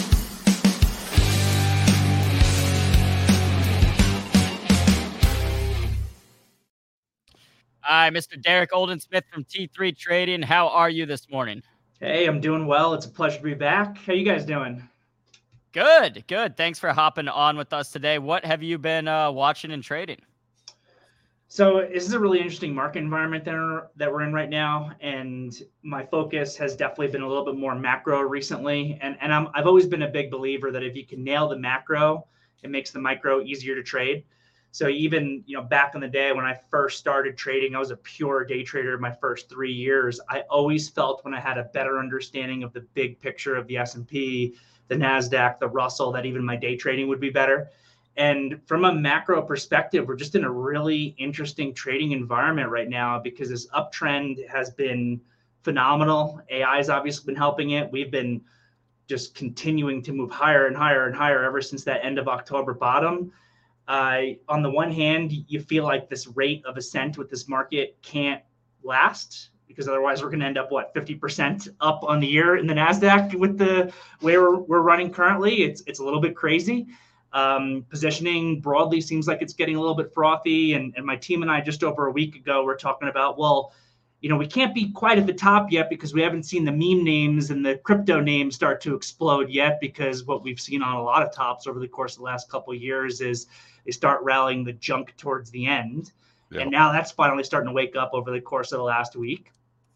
Hi, Mister Derek Oldensmith from T three Trading. How are you this morning? Hey, I'm doing well. It's a pleasure to be back. How you guys doing? Good, good. Thanks for hopping on with us today. What have you been uh, watching and trading? So this is a really interesting market environment that we're, that we're in right now, and my focus has definitely been a little bit more macro recently. And and I'm, I've always been a big believer that if you can nail the macro, it makes the micro easier to trade. So even, you know, back in the day when I first started trading, I was a pure day trader my first three years. I always felt when I had a better understanding of the big picture of the S and P, the NASDAQ, the Russell, that even my day trading would be better. And from a macro perspective, we're just in a really interesting trading environment right now because this uptrend has been phenomenal. A I has obviously been helping it. We've been just continuing to move higher and higher and higher ever since that end of October bottom. Uh, on the one hand, you feel like this rate of ascent with this market can't last because otherwise we're going to end up, what, fifty percent up on the year in the NASDAQ with the way we're, we're running currently. It's it's a little bit crazy. Um, positioning broadly seems like it's getting a little bit frothy. And, and my team and I just over a week ago were talking about, well, you know, we can't be quite at the top yet because we haven't seen the meme names and the crypto names start to explode yet, because what we've seen on a lot of tops over the course of the last couple of years is they start rallying the junk towards the end. Yep. And now that's finally starting to wake up over the course of the last week.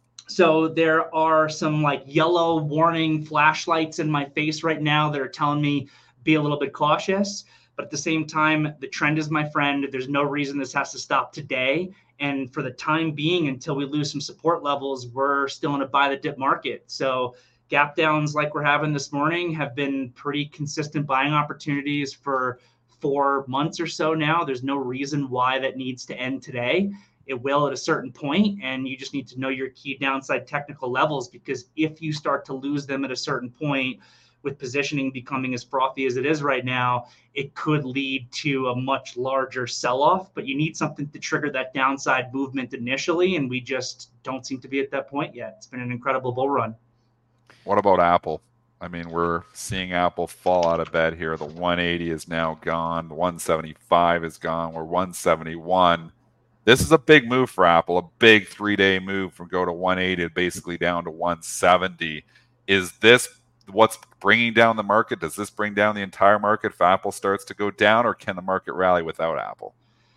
So there are some like yellow warning flashlights in my face right now that are telling me be a little bit cautious. But at the same time, the trend is my friend. There's no reason this has to stop today. And for the time being, until we lose some support levels, we're still in a buy the dip market. So gap downs like we're having this morning have been pretty consistent buying opportunities for four months or so now. There's no reason why that needs to end today. It will at a certain point, and you just need to know your key downside technical levels, because if you start to lose them at a certain point, with positioning becoming as frothy as it is right now, it could lead to a much larger sell-off, but you need something to trigger that downside movement initially, and we just don't seem to be at that point yet. It's been an incredible bull run. What about Apple? I mean, we're seeing Apple fall out of bed here. The one eighty is now gone. The one seventy-five is gone. We're one seventy-one. This is a big move for Apple, a big three-day move from go to one eighty basically down to one seventy. Is this what's bringing down the market? Does this bring down the entire market if Apple starts to go down, or can the market rally without Apple?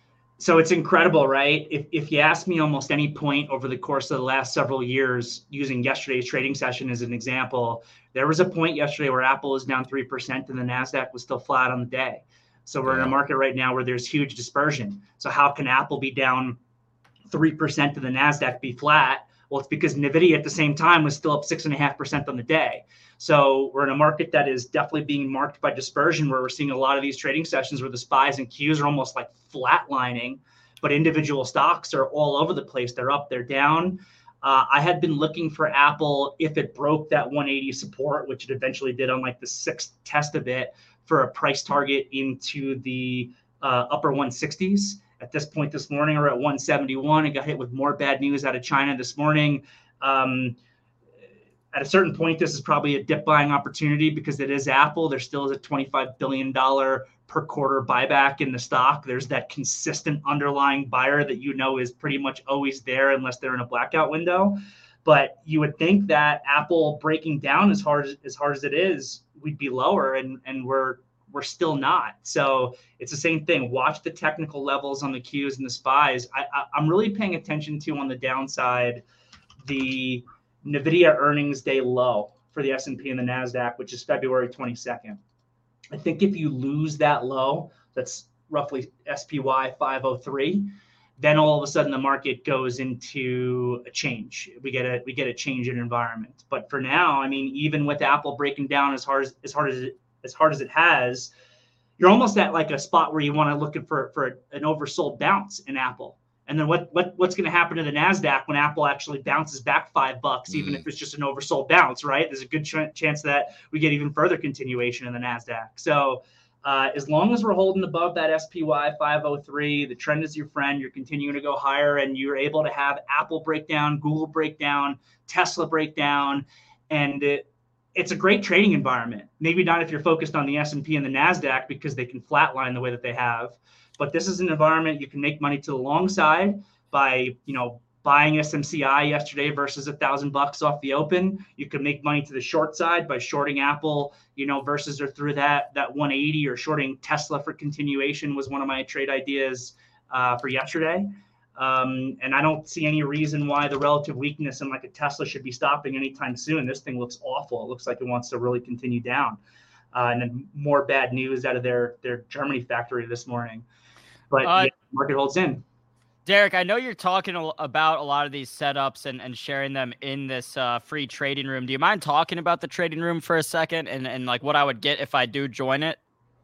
So it's incredible, right? If if you ask me almost any point over the course of the last several years, using yesterday's trading session as an example, there was a point yesterday where Apple was down three percent and the NASDAQ was still flat on the day. So we're yeah. in a market right now where there's huge dispersion. So how can Apple be down three percent and the NASDAQ be flat? Well, it's because NVIDIA at the same time was still up six point five percent on the day. So we're in a market that is definitely being marked by dispersion, where we're seeing a lot of these trading sessions where the S P Ys and Qs are almost like flatlining, but individual stocks are all over the place. They're up, they're down. Uh, I had been looking for Apple, if it broke that one eighty support, which it eventually did on like the sixth test of it, for a price target into the uh, upper one sixties. At this point this morning, we're at one seventy-one. It got hit with more bad news out of China this morning. Um, At a certain point, this is probably a dip buying opportunity because it is Apple. There still is a twenty-five billion dollars per quarter buyback in the stock. There's that consistent underlying buyer that you know is pretty much always there unless they're in a blackout window. But you would think that Apple breaking down as hard as, as hard as it is, we'd be lower, and, and we're we're still not. So it's the same thing. Watch the technical levels on the Qs and the spies. I, I, I'm really paying attention to, on the downside, the NVIDIA earnings day low for the S and P and the NASDAQ, which is February twenty-second. I think if you lose that low, that's roughly S P Y five oh three, then all of a sudden the market goes into a change. We get a we get a change in environment. But for now, I mean, even with Apple breaking down as hard as as hard as it, as hard as it has, you're almost at like a spot where you want to look for for an oversold bounce in Apple. And then what what what's going to happen to the NASDAQ when Apple actually bounces back five bucks, mm. even if it's just an oversold bounce, right? There's a good ch- chance that we get even further continuation in the NASDAQ. So uh, as long as we're holding above that S P Y five oh three, the trend is your friend. You're continuing to go higher, and you're able to have Apple breakdown, Google breakdown, Tesla breakdown, and it, it's a great trading environment. Maybe not if you're focused on the S and P and the NASDAQ because they can flatline the way that they have. But this is an environment you can make money to the long side by, you know, buying S M C I yesterday versus a thousand bucks off the open. You can make money to the short side by shorting Apple, you know, versus or through that that one eighty, or shorting Tesla for continuation was one of my trade ideas uh, for yesterday. Um, and I don't see any reason why the relative weakness in like a Tesla should be stopping anytime soon. This thing looks awful. It looks like it wants to really continue down. Uh, and then more bad news out of their their Germany factory this morning. But uh, yeah, market holds in. Derek, I know you're talking about a lot of these setups and, and sharing them in this uh, free trading room. Do you mind talking about the trading room for a second and, and like what I would get if I do join it?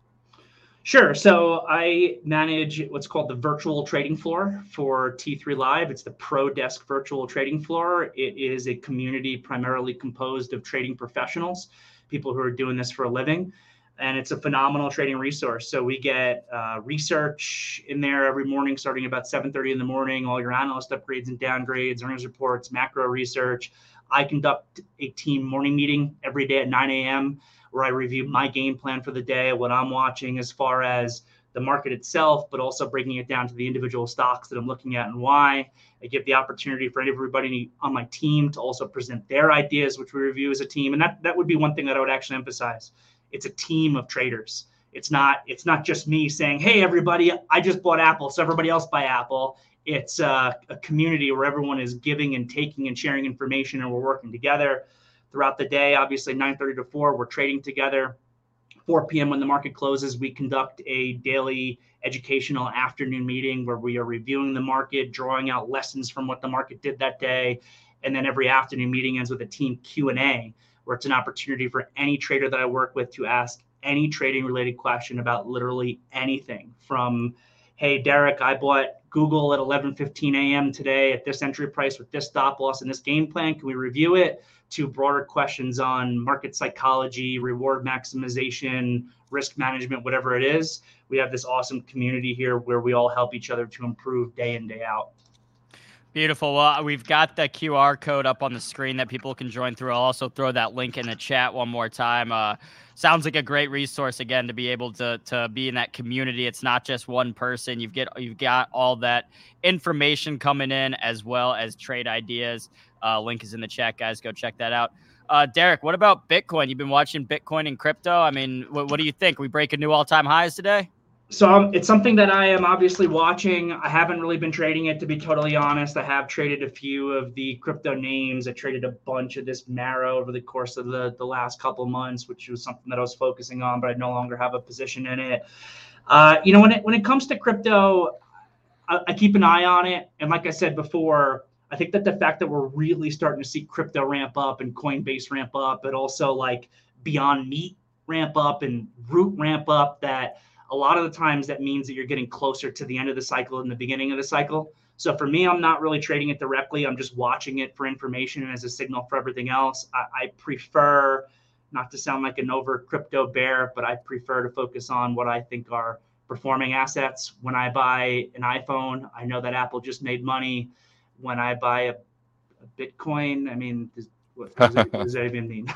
Sure. So I manage what's called the virtual trading floor for T three Live. It's the Pro Desk virtual trading floor. It is a community primarily composed of trading professionals, people who are doing this for a living. And it's a phenomenal trading resource. So we get uh, research in there every morning, starting about seven thirty in the morning, all your analyst upgrades and downgrades, earnings reports, macro research. I conduct a team morning meeting every day at nine a.m. where I review my game plan for the day, what I'm watching as far as the market itself, but also breaking it down to the individual stocks that I'm looking at and why. I give the opportunity for everybody on my team to also present their ideas, which we review as a team. And that, that would be one thing that I would actually emphasize. It's a team of traders. It's not it's not just me saying, hey, everybody, I just bought Apple, so everybody else buy Apple. It's uh, a community where everyone is giving and taking and sharing information, and we're working together throughout the day. Obviously, nine thirty to four, we're trading together. four p.m. when the market closes, we conduct a daily educational afternoon meeting where we are reviewing the market, drawing out lessons from what the market did that day. And then every afternoon meeting ends with a team Q and A, where it's an opportunity for any trader that I work with to ask any trading related question about literally anything from, hey, Derek, I bought Google at eleven fifteen a.m. today at this entry price with this stop loss and this game plan. Can we review it? To broader questions on market psychology, reward maximization, risk management, whatever it is. We have this awesome community here where we all help each other to improve day in, day out. Beautiful. Well, we've got the Q R code up on the screen that people can join through. I'll also throw that link in the chat one more time. Uh, sounds like a great resource, again, to be able to to be in that community. It's not just one person. You've get you've got all that information coming in as well as trade ideas. Uh, link is in the chat, guys. Go check that out. Uh, Derek, what about Bitcoin? You've been watching Bitcoin and crypto. I mean, what, what do you think? We breaking new all-time highs today? So um, it's something that I am obviously watching. I haven't really been trading it, to be totally honest. I have traded a few of the crypto names. I traded a bunch of this Mara over the course of the, the last couple of months, which was something that I was focusing on, but I no longer have a position in it. Uh, you know, when it when it comes to crypto, I, I keep an eye on it. And like I said before, I think that the fact that we're really starting to see crypto ramp up and Coinbase ramp up, but also like Beyond Meat ramp up and Root ramp up, that a lot of the times that means that you're getting closer to the end of the cycle than the beginning of the cycle. So for me, I'm not really trading it directly. I'm just watching it for information and as a signal for everything else. I, I prefer, not to sound like an over crypto bear, but I prefer to focus on what I think are performing assets. When I buy an iPhone, I know that Apple just made money. When I buy a, a Bitcoin, I mean, does, what, does that, what does that even mean?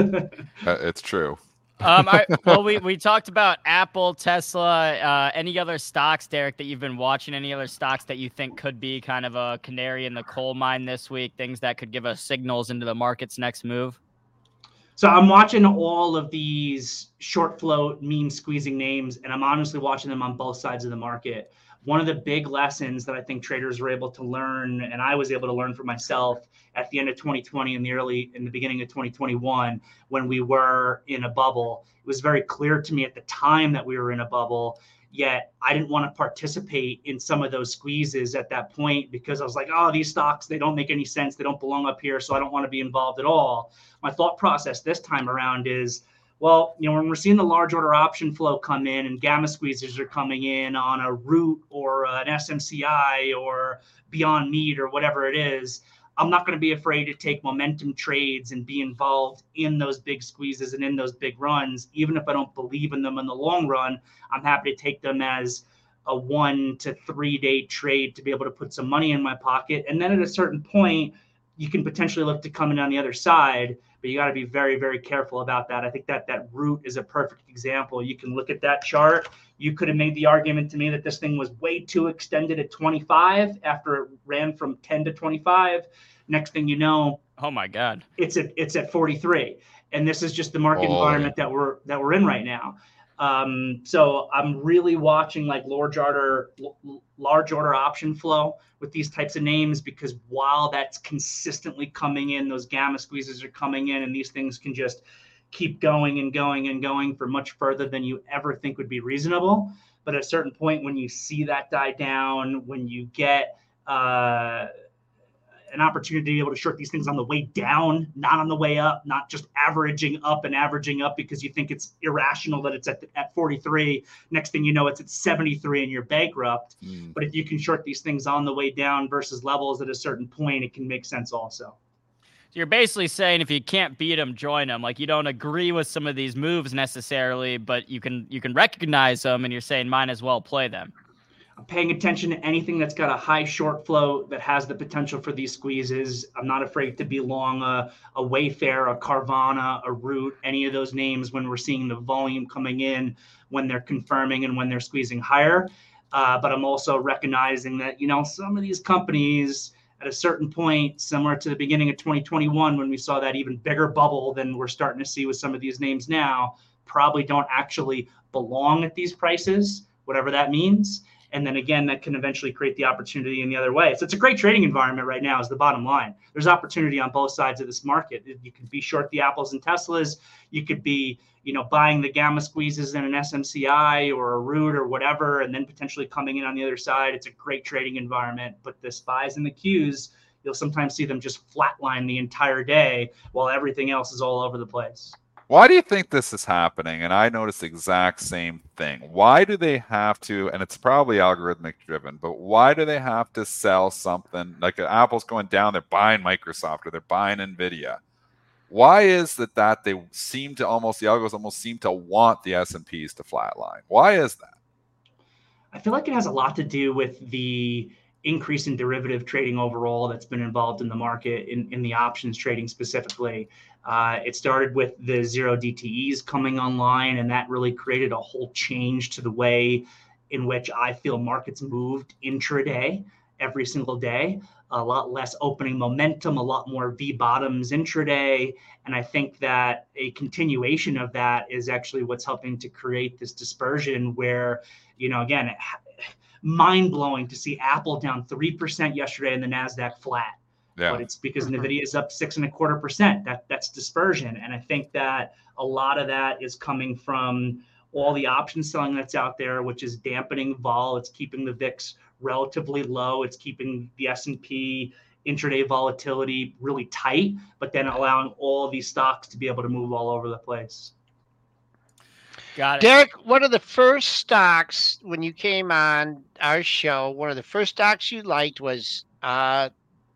It's true. um, I, well, we, we talked about Apple, Tesla, uh, any other stocks, Derek, that you've been watching, any other stocks that you think could be kind of a canary in the coal mine this week, things that could give us signals into the market's next move? So I'm watching all of these short float meme squeezing names, and I'm honestly watching them on both sides of the market. One of the big lessons that I think traders were able to learn, and I was able to learn for myself at the end of twenty twenty and the early in the beginning of twenty twenty-one, when we were in a bubble, it was very clear to me at the time that we were in a bubble. Yet I didn't want to participate in some of those squeezes at that point because I was like, oh, these stocks, they don't make any sense. They don't belong up here. So I don't want to be involved at all. My thought process this time around is, well, you know, when we're seeing the large order option flow come in and gamma squeezes are coming in on a Root or an S M C I or Beyond Meat or whatever it is, I'm not going to be afraid to take momentum trades and be involved in those big squeezes and in those big runs. Even if I don't believe in them in the long run, I'm happy to take them as a one to three day trade to be able to put some money in my pocket. And then at a certain point, you can potentially look to come in on the other side, but you got to be very, very careful about that. I think that that Root is a perfect example. You can look at that chart. You could have made the argument to me that this thing was way too extended at twenty-five after it ran from ten to twenty-five. Next thing you know, oh my God, it's at it's at forty-three, and this is just the market oh, environment yeah. that we're that we're in right now. Um, so I'm really watching like large order large order option flow with these types of names, because while that's consistently coming in, those gamma squeezes are coming in, and these things can just keep going and going and going for much further than you ever think would be reasonable. But at a certain point, when you see that die down, when you get uh, an opportunity to be able to short these things on the way down, not on the way up, not just averaging up and averaging up because you think it's irrational that it's at the, at forty-three. Next thing you know, it's at seventy-three and you're bankrupt. Mm. But if you can short these things on the way down versus levels at a certain point, it can make sense also. So you're basically saying if you can't beat them, join them. Like, you don't agree with some of these moves necessarily, but you can you can recognize them, and you're saying might as well play them. I'm paying attention to anything that's got a high short flow that has the potential for these squeezes. I'm not afraid to be long a, a Wayfair, a Carvana, a Root, any of those names when we're seeing the volume coming in, when they're confirming and when they're squeezing higher. Uh, but I'm also recognizing that, you know, some of these companies at a certain point, similar to the beginning of twenty twenty-one, when we saw that even bigger bubble than we're starting to see with some of these names now, probably don't actually belong at these prices, whatever that means. And then again, that can eventually create the opportunity in the other way. So it's a great trading environment right now is the bottom line. There's opportunity on both sides of this market. You could be short the Apples and Teslas. You could be, you know, buying the gamma squeezes in an S M C I or a Root or whatever, and then potentially coming in on the other side. It's a great trading environment. But the SPYs and the Qs, you'll sometimes see them just flatline the entire day while everything else is all over the place. Why do you think this is happening? And I noticed the exact same thing. Why do they have to, and it's probably algorithmic driven, but why do they have to sell something like Apple's going down, they're buying Microsoft or they're buying NVIDIA? Why is it that they seem to almost, the algos almost seem to want the S and Ps to flatline? Why is that? I feel like it has a lot to do with the increase in derivative trading overall that's been involved in the market, in, in the options trading specifically. Uh, it started with the zero D T Es coming online, and that really created a whole change to the way in which I feel markets moved intraday every single day. A lot less opening momentum, a lot more V bottoms intraday. And I think that a continuation of that is actually what's helping to create this dispersion where, you know, again, it, mind blowing to see Apple down three percent yesterday and the NASDAQ flat. Yeah. But it's because NVIDIA is up six and a quarter percent. That that's dispersion. And I think that a lot of that is coming from all the option selling that's out there, which is dampening vol. It's keeping the V I X relatively low. It's keeping the S and P intraday volatility really tight, but then allowing all these stocks to be able to move all over the place. Got it. Derek, one of the first stocks when you came on our show, one of the first stocks you liked was uh,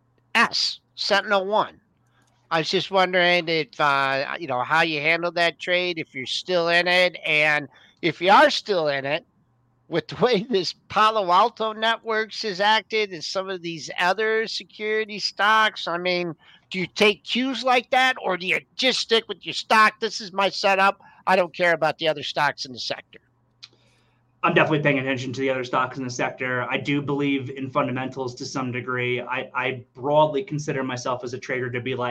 S, Sentinel One. I was just wondering if, uh, you know, how you handled that trade, if you're still in it, and if you are still in it, with the way this Palo Alto Networks has acted and some of these other security stocks. I mean, do you take cues like that, or do you just stick with your stock? This is my setup. I don't care about the other stocks in the sector. I'm definitely paying attention to the other stocks in the sector. I do believe in fundamentals to some degree. I, I broadly consider myself as a trader to be like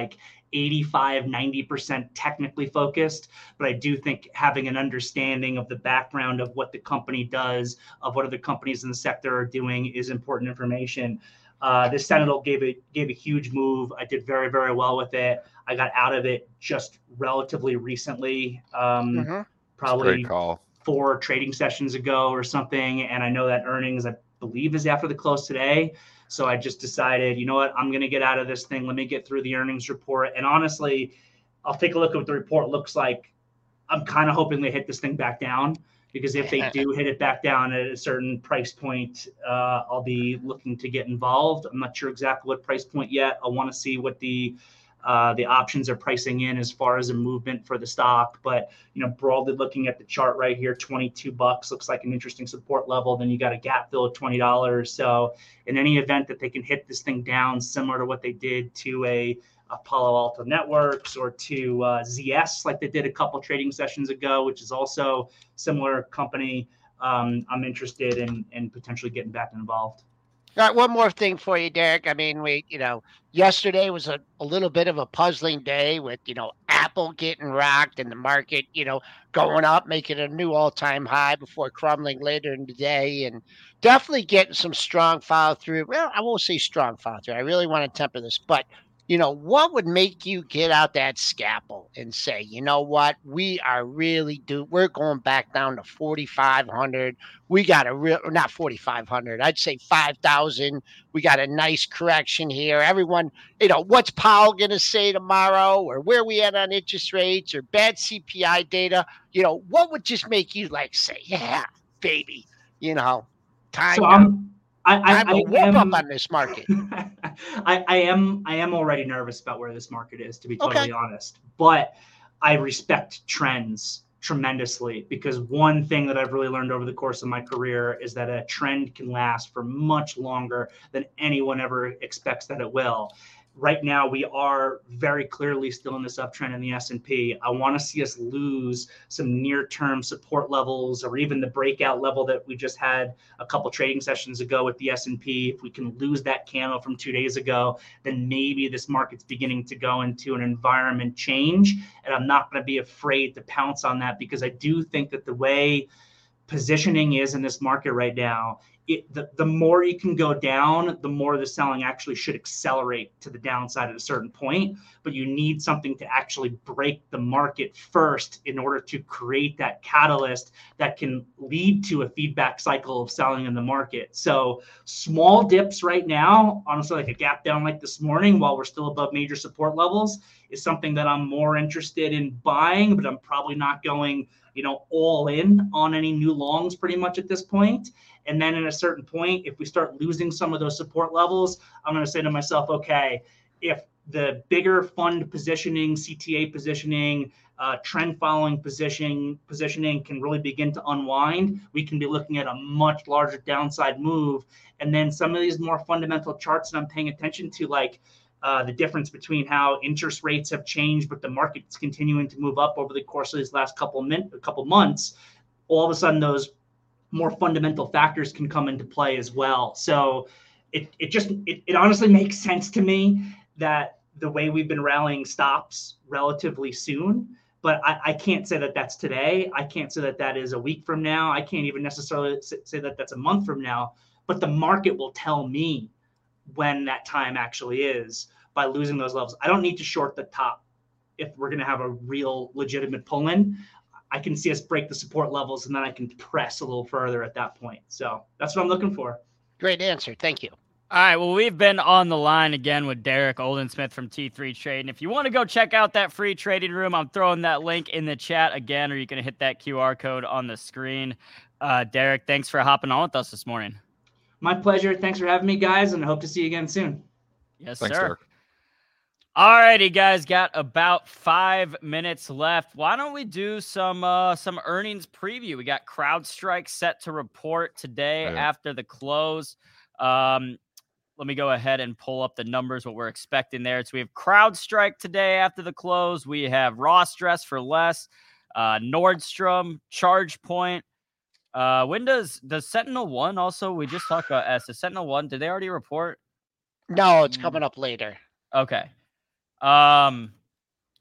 eighty-five, ninety percent technically focused, but I do think having an understanding of the background of what the company does, of what other companies in the sector are doing is important information. Uh, the Sentinel gave a, gave a huge move. I did very, very well with it. I got out of it just relatively recently, um, Mhm. probably Great call. four trading sessions ago or something. And I know that earnings, I believe, is after the close today. So I just decided, you know what, I'm going to get out of this thing. Let me get through the earnings report. And honestly, I'll take a look at what the report looks like. I'm kind of hoping they hit this thing back down, because if they do hit it back down at a certain price point, uh, I'll be looking to get involved. I'm not sure exactly what price point yet. I want to see what the uh, the options are pricing in as far as a movement for the stock. But, you know, broadly looking at the chart right here, twenty-two bucks looks like an interesting support level. Then you got a gap fill of twenty dollars. So in any event that they can hit this thing down, similar to what they did to a, a Palo Alto Networks or to uh, Z S, like they did a couple trading sessions ago, which is also similar company, um, I'm interested in, in potentially getting back involved. All right, one more thing for you, Derek. I mean, we, you know, yesterday was a, a little bit of a puzzling day with, you know, Apple getting rocked and the market, you know, going up, making a new all-time high before crumbling later in the day, and definitely getting some strong follow through. Well, I won't say strong follow through. I really want to temper this, but you know, what would make you get out that scalpel and say, you know what, we are really do we're going back down to forty-five hundred. We got a real, not forty-five hundred, I'd say five thousand. We got a nice correction here. Everyone, you know, what's Powell going to say tomorrow, or where we at on interest rates, or bad C P I data? You know, what would just make you like say, yeah, baby, you know, time So to, I'm, I, I, time to I whoop am, up on this market. I, I am I am already nervous about where this market is, to be Okay. totally honest. But I respect trends tremendously, because one thing that I've really learned over the course of my career is that a trend can last for much longer than anyone ever expects that it will. Right now, we are very clearly still in this uptrend in the S and P. I want to see us lose some near-term support levels, or even the breakout level that we just had a couple trading sessions ago with the S and P. If we can lose that candle from two days ago, then maybe this market's beginning to go into an environment change. And I'm not going to be afraid to pounce on that, because I do think that the way positioning is in this market right now, it, the, the more you can go down, the more the selling actually should accelerate to the downside at a certain point. But you need something to actually break the market first in order to create that catalyst that can lead to a feedback cycle of selling in the market. So small dips right now, honestly, like a gap down like this morning, while we're still above major support levels, is something that I'm more interested in buying, but I'm probably not going, you know, all in on any new longs pretty much at this point. And then at a certain point, if we start losing some of those support levels, I'm going to say to myself, okay, if the bigger fund positioning, C T A positioning, uh, trend following positioning, positioning can really begin to unwind, we can be looking at a much larger downside move. And then some of these more fundamental charts that I'm paying attention to, like uh, the difference between how interest rates have changed, but the market's continuing to move up over the course of these last couple of min- a couple months, all of a sudden those more fundamental factors can come into play as well. So it it just it, it honestly makes sense to me that the way we've been rallying stops relatively soon. But I, I can't say that that's today. I can't say that that is a week from now. I can't even necessarily say that that's a month from now. But the market will tell me when that time actually is by losing those levels. I don't need to short the top if we're going to have a real legitimate pull-in. I can see us break the support levels, and then I can press a little further at that point. So that's what I'm looking for. Great answer. Thank you. All right, well, we've been on the line again with Derek Oldensmith from T three Trade. And if you want to go check out that free trading room, I'm throwing that link in the chat again, or you can hit that Q R code on the screen. Uh, Derek, thanks for hopping on with us this morning. My pleasure. Thanks for having me, guys, and I hope to see you again soon. Yes, Thanks, sir. Derek. All righty, guys, got about five minutes left. Why don't we do some uh, some earnings preview? We got CrowdStrike set to report today Yeah. after the close. Um, let me go ahead and pull up the numbers, what we're expecting there. So we have CrowdStrike today after the close. We have Ross Dress for Less, uh, Nordstrom, ChargePoint. Uh, when does, does Sentinel one also, we just talked about S, does Sentinel one, did they already report? No, it's coming up later. Okay. Um,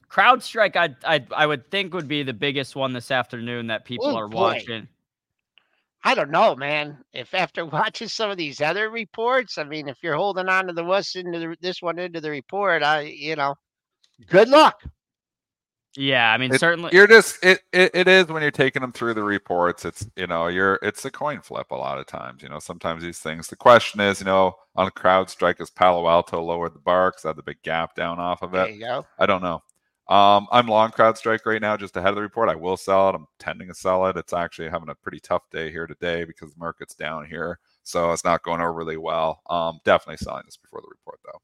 CrowdStrike, I I I would think would be the biggest one this afternoon that people Oh, are boy. watching. I don't know, man. If after watching some of these other reports, I mean, if you're holding on to the what's into the, this one into the report, I, you know, good luck. Yeah, I mean, It, certainly. You're just it, it it is when you're taking them through the reports. It's you know you're it's a coin flip a lot of times. You know sometimes these things. The question is you know on CrowdStrike is Palo Alto lowered the bar because I had the big gap down off of There it. you go. I don't know. Um, I'm long CrowdStrike right now, just ahead of the report. I will sell it. I'm tending to sell it. It's actually having a pretty tough day here today because the market's down here, so it's not going over really well. Um, definitely selling this before the report though.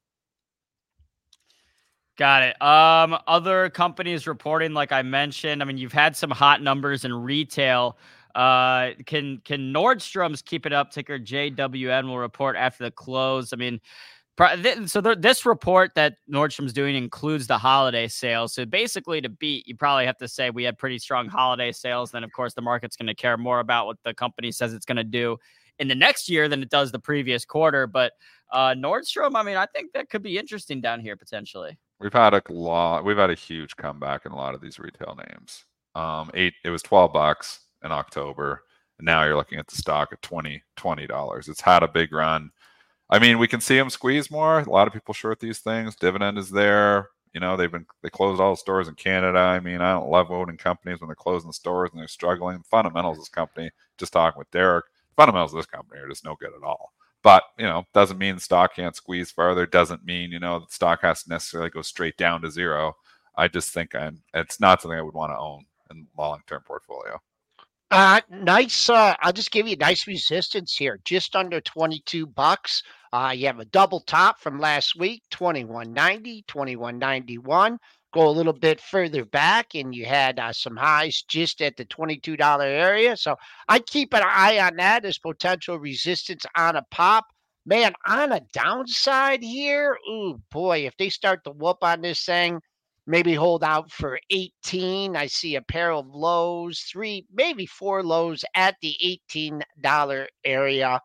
Got it. Um, other companies reporting, like I mentioned, I mean, you've had some hot numbers in retail. Uh, can can Nordstrom's keep it up? Ticker J W N will report after the close. I mean, so this report that Nordstrom's doing includes the holiday sales. So basically, to beat, you probably have to say we had pretty strong holiday sales. Then, of course, the market's going to care more about what the company says it's going to do in the next year than it does the previous quarter. But uh, Nordstrom, I mean, I think that could be interesting down here potentially. We've had a lot. We've had a huge comeback in a lot of these retail names. Um, eight. It was twelve bucks in October, and now you're looking at the stock at twenty dollars. It's had a big run. I mean, we can see them squeeze more. A lot of people short these things. Dividend is there. You know, they've been they closed all the stores in Canada. I mean, I don't love owning companies when they're closing the stores and they're struggling. Fundamentals of this company, just talking with Derek, fundamentals of this company are just no good at all. But, you know, doesn't mean the stock can't squeeze further. Doesn't mean, you know, the stock has to necessarily go straight down to zero. I just think I'm, it's not something I would want to own in long-term portfolio. Uh, nice. Uh, I'll just give you nice resistance here, just under twenty-two bucks. Uh, you have a double top from last week, twenty-one ninety, twenty-one ninety-one. Go a little bit further back, and you had uh, some highs just at the twenty-two dollar area. So I'd keep an eye on that as potential resistance on a pop. Man, on a downside here, ooh, boy, if they start to whoop on this thing, maybe hold out for eighteen. I see a pair of lows, three, maybe four lows at the eighteen dollar area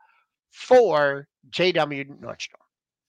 for J W Nordstrom.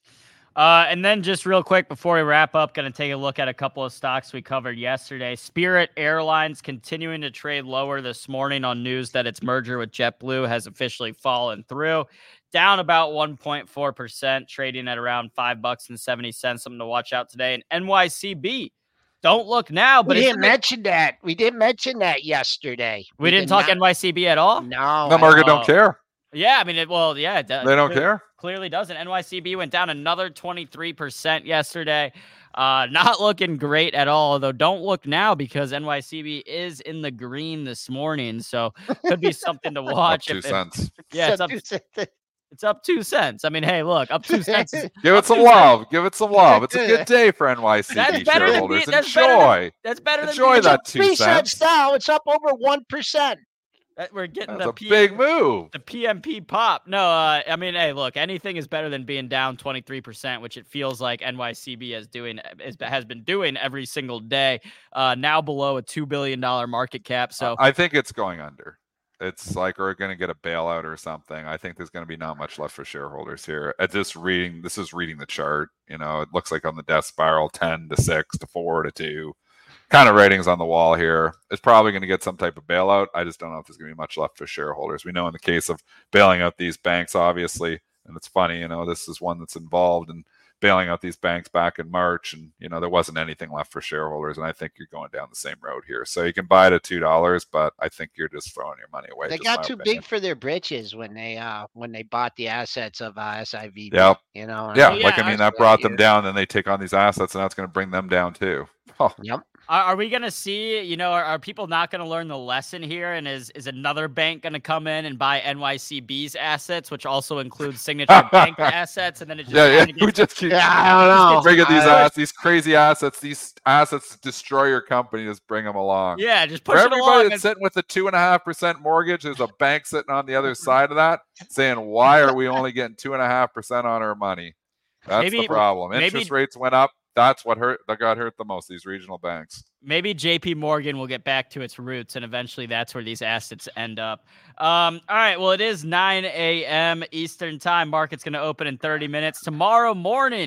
Uh, and then just real quick before we wrap up, going to take a look at a couple of stocks we covered yesterday. Spirit Airlines continuing to trade lower this morning on news that its merger with JetBlue has officially fallen through. Down about one point four percent, trading at around five bucks and seventy cents. Something to watch out today. And N Y C B, don't look now, but we it's didn't mention that. We didn't mention that yesterday. We, we didn't did talk not, N Y C B at all. No, the market don't care. Yeah, I mean, it, well, yeah, it does. They don't clearly, care. Clearly doesn't. N Y C B went down another twenty-three percent yesterday. Uh, not looking great at all, although don't look now because N Y C B is in the green this morning. So could be something to watch. Up two if, cents. If, yeah, it's up, it's up two cents. I mean, hey, look, up two cents. Give it some love. Give it some love. It's a good day for N Y C B that's better shareholders. Than, that's Enjoy. Better than, that's better than Enjoy that two three cents. cents now. It's up over one percent. We're getting That's the a P- big move. The P M P pop. No, uh, I mean, hey, look, anything is better than being down twenty-three percent, which it feels like N Y C B is doing is, has been doing every single day. Uh, now below a two billion dollars market cap. So I think it's going under. It's like we're going to get a bailout or something. I think there's going to be not much left for shareholders here. At this reading, this is reading the chart. You know, it looks like on the death spiral, ten to six to four to two. Kind of ratings on the wall here. It's probably going to get some type of bailout. I just don't know if there's going to be much left for shareholders. We know in the case of bailing out these banks, obviously, and it's funny, you know, this is one that's involved in bailing out these banks back in March, and, you know, there wasn't anything left for shareholders, and I think you're going down the same road here. So you can buy it at two dollars, but I think you're just throwing your money away. They got too opinion. big for their britches when they uh when they bought the assets of uh, S I V B. Yep. You know. Yeah, yeah, like, I mean, that brought them down, then they take on these assets, and that's going to bring them down, too. Oh. Yep. Are, are we going to see, you know, are, are people not going to learn the lesson here? And is, is another bank going to come in and buy N Y C B's assets, which also includes Signature Bank assets? And then it just, yeah, yeah. we just keep, yeah, I don't know. Bring these, I, ass, these crazy assets, these assets that destroy your company, just bring them along. Yeah, just push For it everybody along. that's and... sitting with a two and a half percent mortgage, there's a bank sitting on the other side of that saying, why are we only getting two and a half percent on our money? That's maybe, the problem. Maybe, Interest rates went up. That's what hurt. That got hurt the most. These regional banks. Maybe J P Morgan will get back to its roots, and eventually that's where these assets end up. Um, all right. Well, it is nine a.m. Eastern time. Market's going to open in thirty minutes tomorrow morning.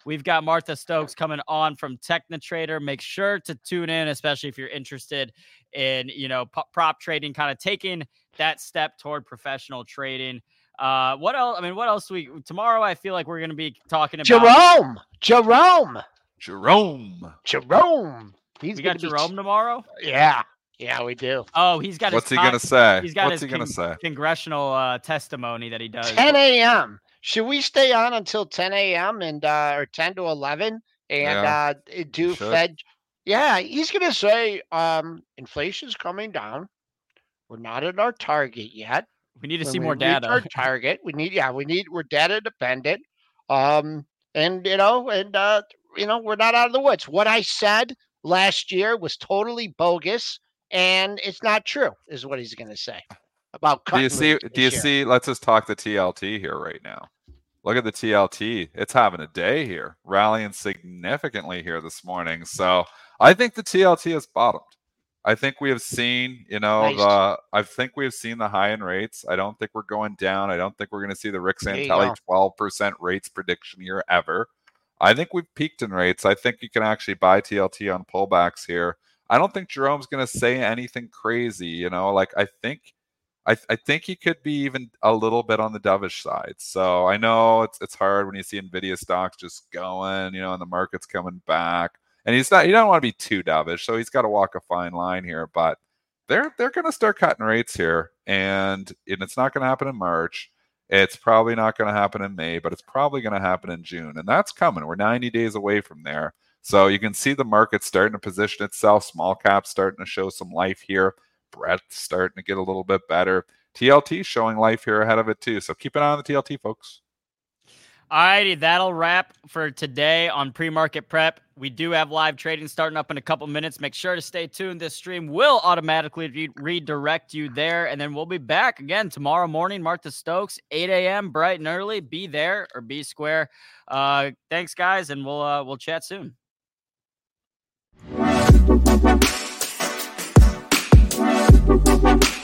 We've got Martha Stokes coming on from Technotrader. Make sure to tune in, especially if you're interested in, you know, p- prop trading, kind of taking that step toward professional trading. Uh, what else? I mean, what else we tomorrow? I feel like we're going to be talking about Jerome, Jerome, Jerome. Jerome. He's we got gonna Jerome be, tomorrow. Yeah, yeah, we do. Oh, he's got. What's his he con- gonna say? He's got What's his he gonna con- say? congressional uh, testimony that he does. ten a.m. Should we stay on until ten a.m. and uh, or ten to eleven and Yeah, uh, do should. Fed? Yeah, he's gonna say um, inflation's coming down. We're not at our target yet. We need to When see we more reach data. Our target. We need, yeah, we need. We're data dependent. Um, and you know, and uh, you know, we're not out of the woods. What I said last year was totally bogus, and it's not true. Is what he's gonna say about Do cutting. you see? rates Do you this year. see? Let's just talk the T L T here right now. Look at the T L T. It's having a day here, rallying significantly here this morning. So I think the T L T has bottomed. I think we have seen, you know, Nice. the. I think we have seen the high in rates. I don't think we're going down. I don't think we're going to see the Rick There you Santelli go. twelve percent rates prediction year ever. I think we've peaked in rates. I think you can actually buy T L T on pullbacks here. I don't think Jerome's going to say anything crazy. You know, like I think. I, I think he could be even a little bit on the dovish side. So I know it's it's hard when you see Nvidia stocks just going, you know, and the market's coming back. And he's not. You don't want to be too dovish, so he's got to walk a fine line here. But they're they're going to start cutting rates here, and, and it's not going to happen in March. It's probably not going to happen in May, but it's probably going to happen in June, and that's coming. We're ninety days away from there, so you can see the market starting to position itself. Small caps starting to show some life here. Breadth starting to get a little bit better. T L T showing life here ahead of it too. So keep an eye on the T L T, folks. Alrighty, that'll wrap for today on Pre-Market Prep. We do have live trading starting up in a couple minutes. Make sure to stay tuned. This stream will automatically re- redirect you there, and then we'll be back again tomorrow morning. Martha Stokes, eight a.m. bright and early. Be there or be square. Uh, thanks, guys, and we'll uh, we'll chat soon. We'll be right back.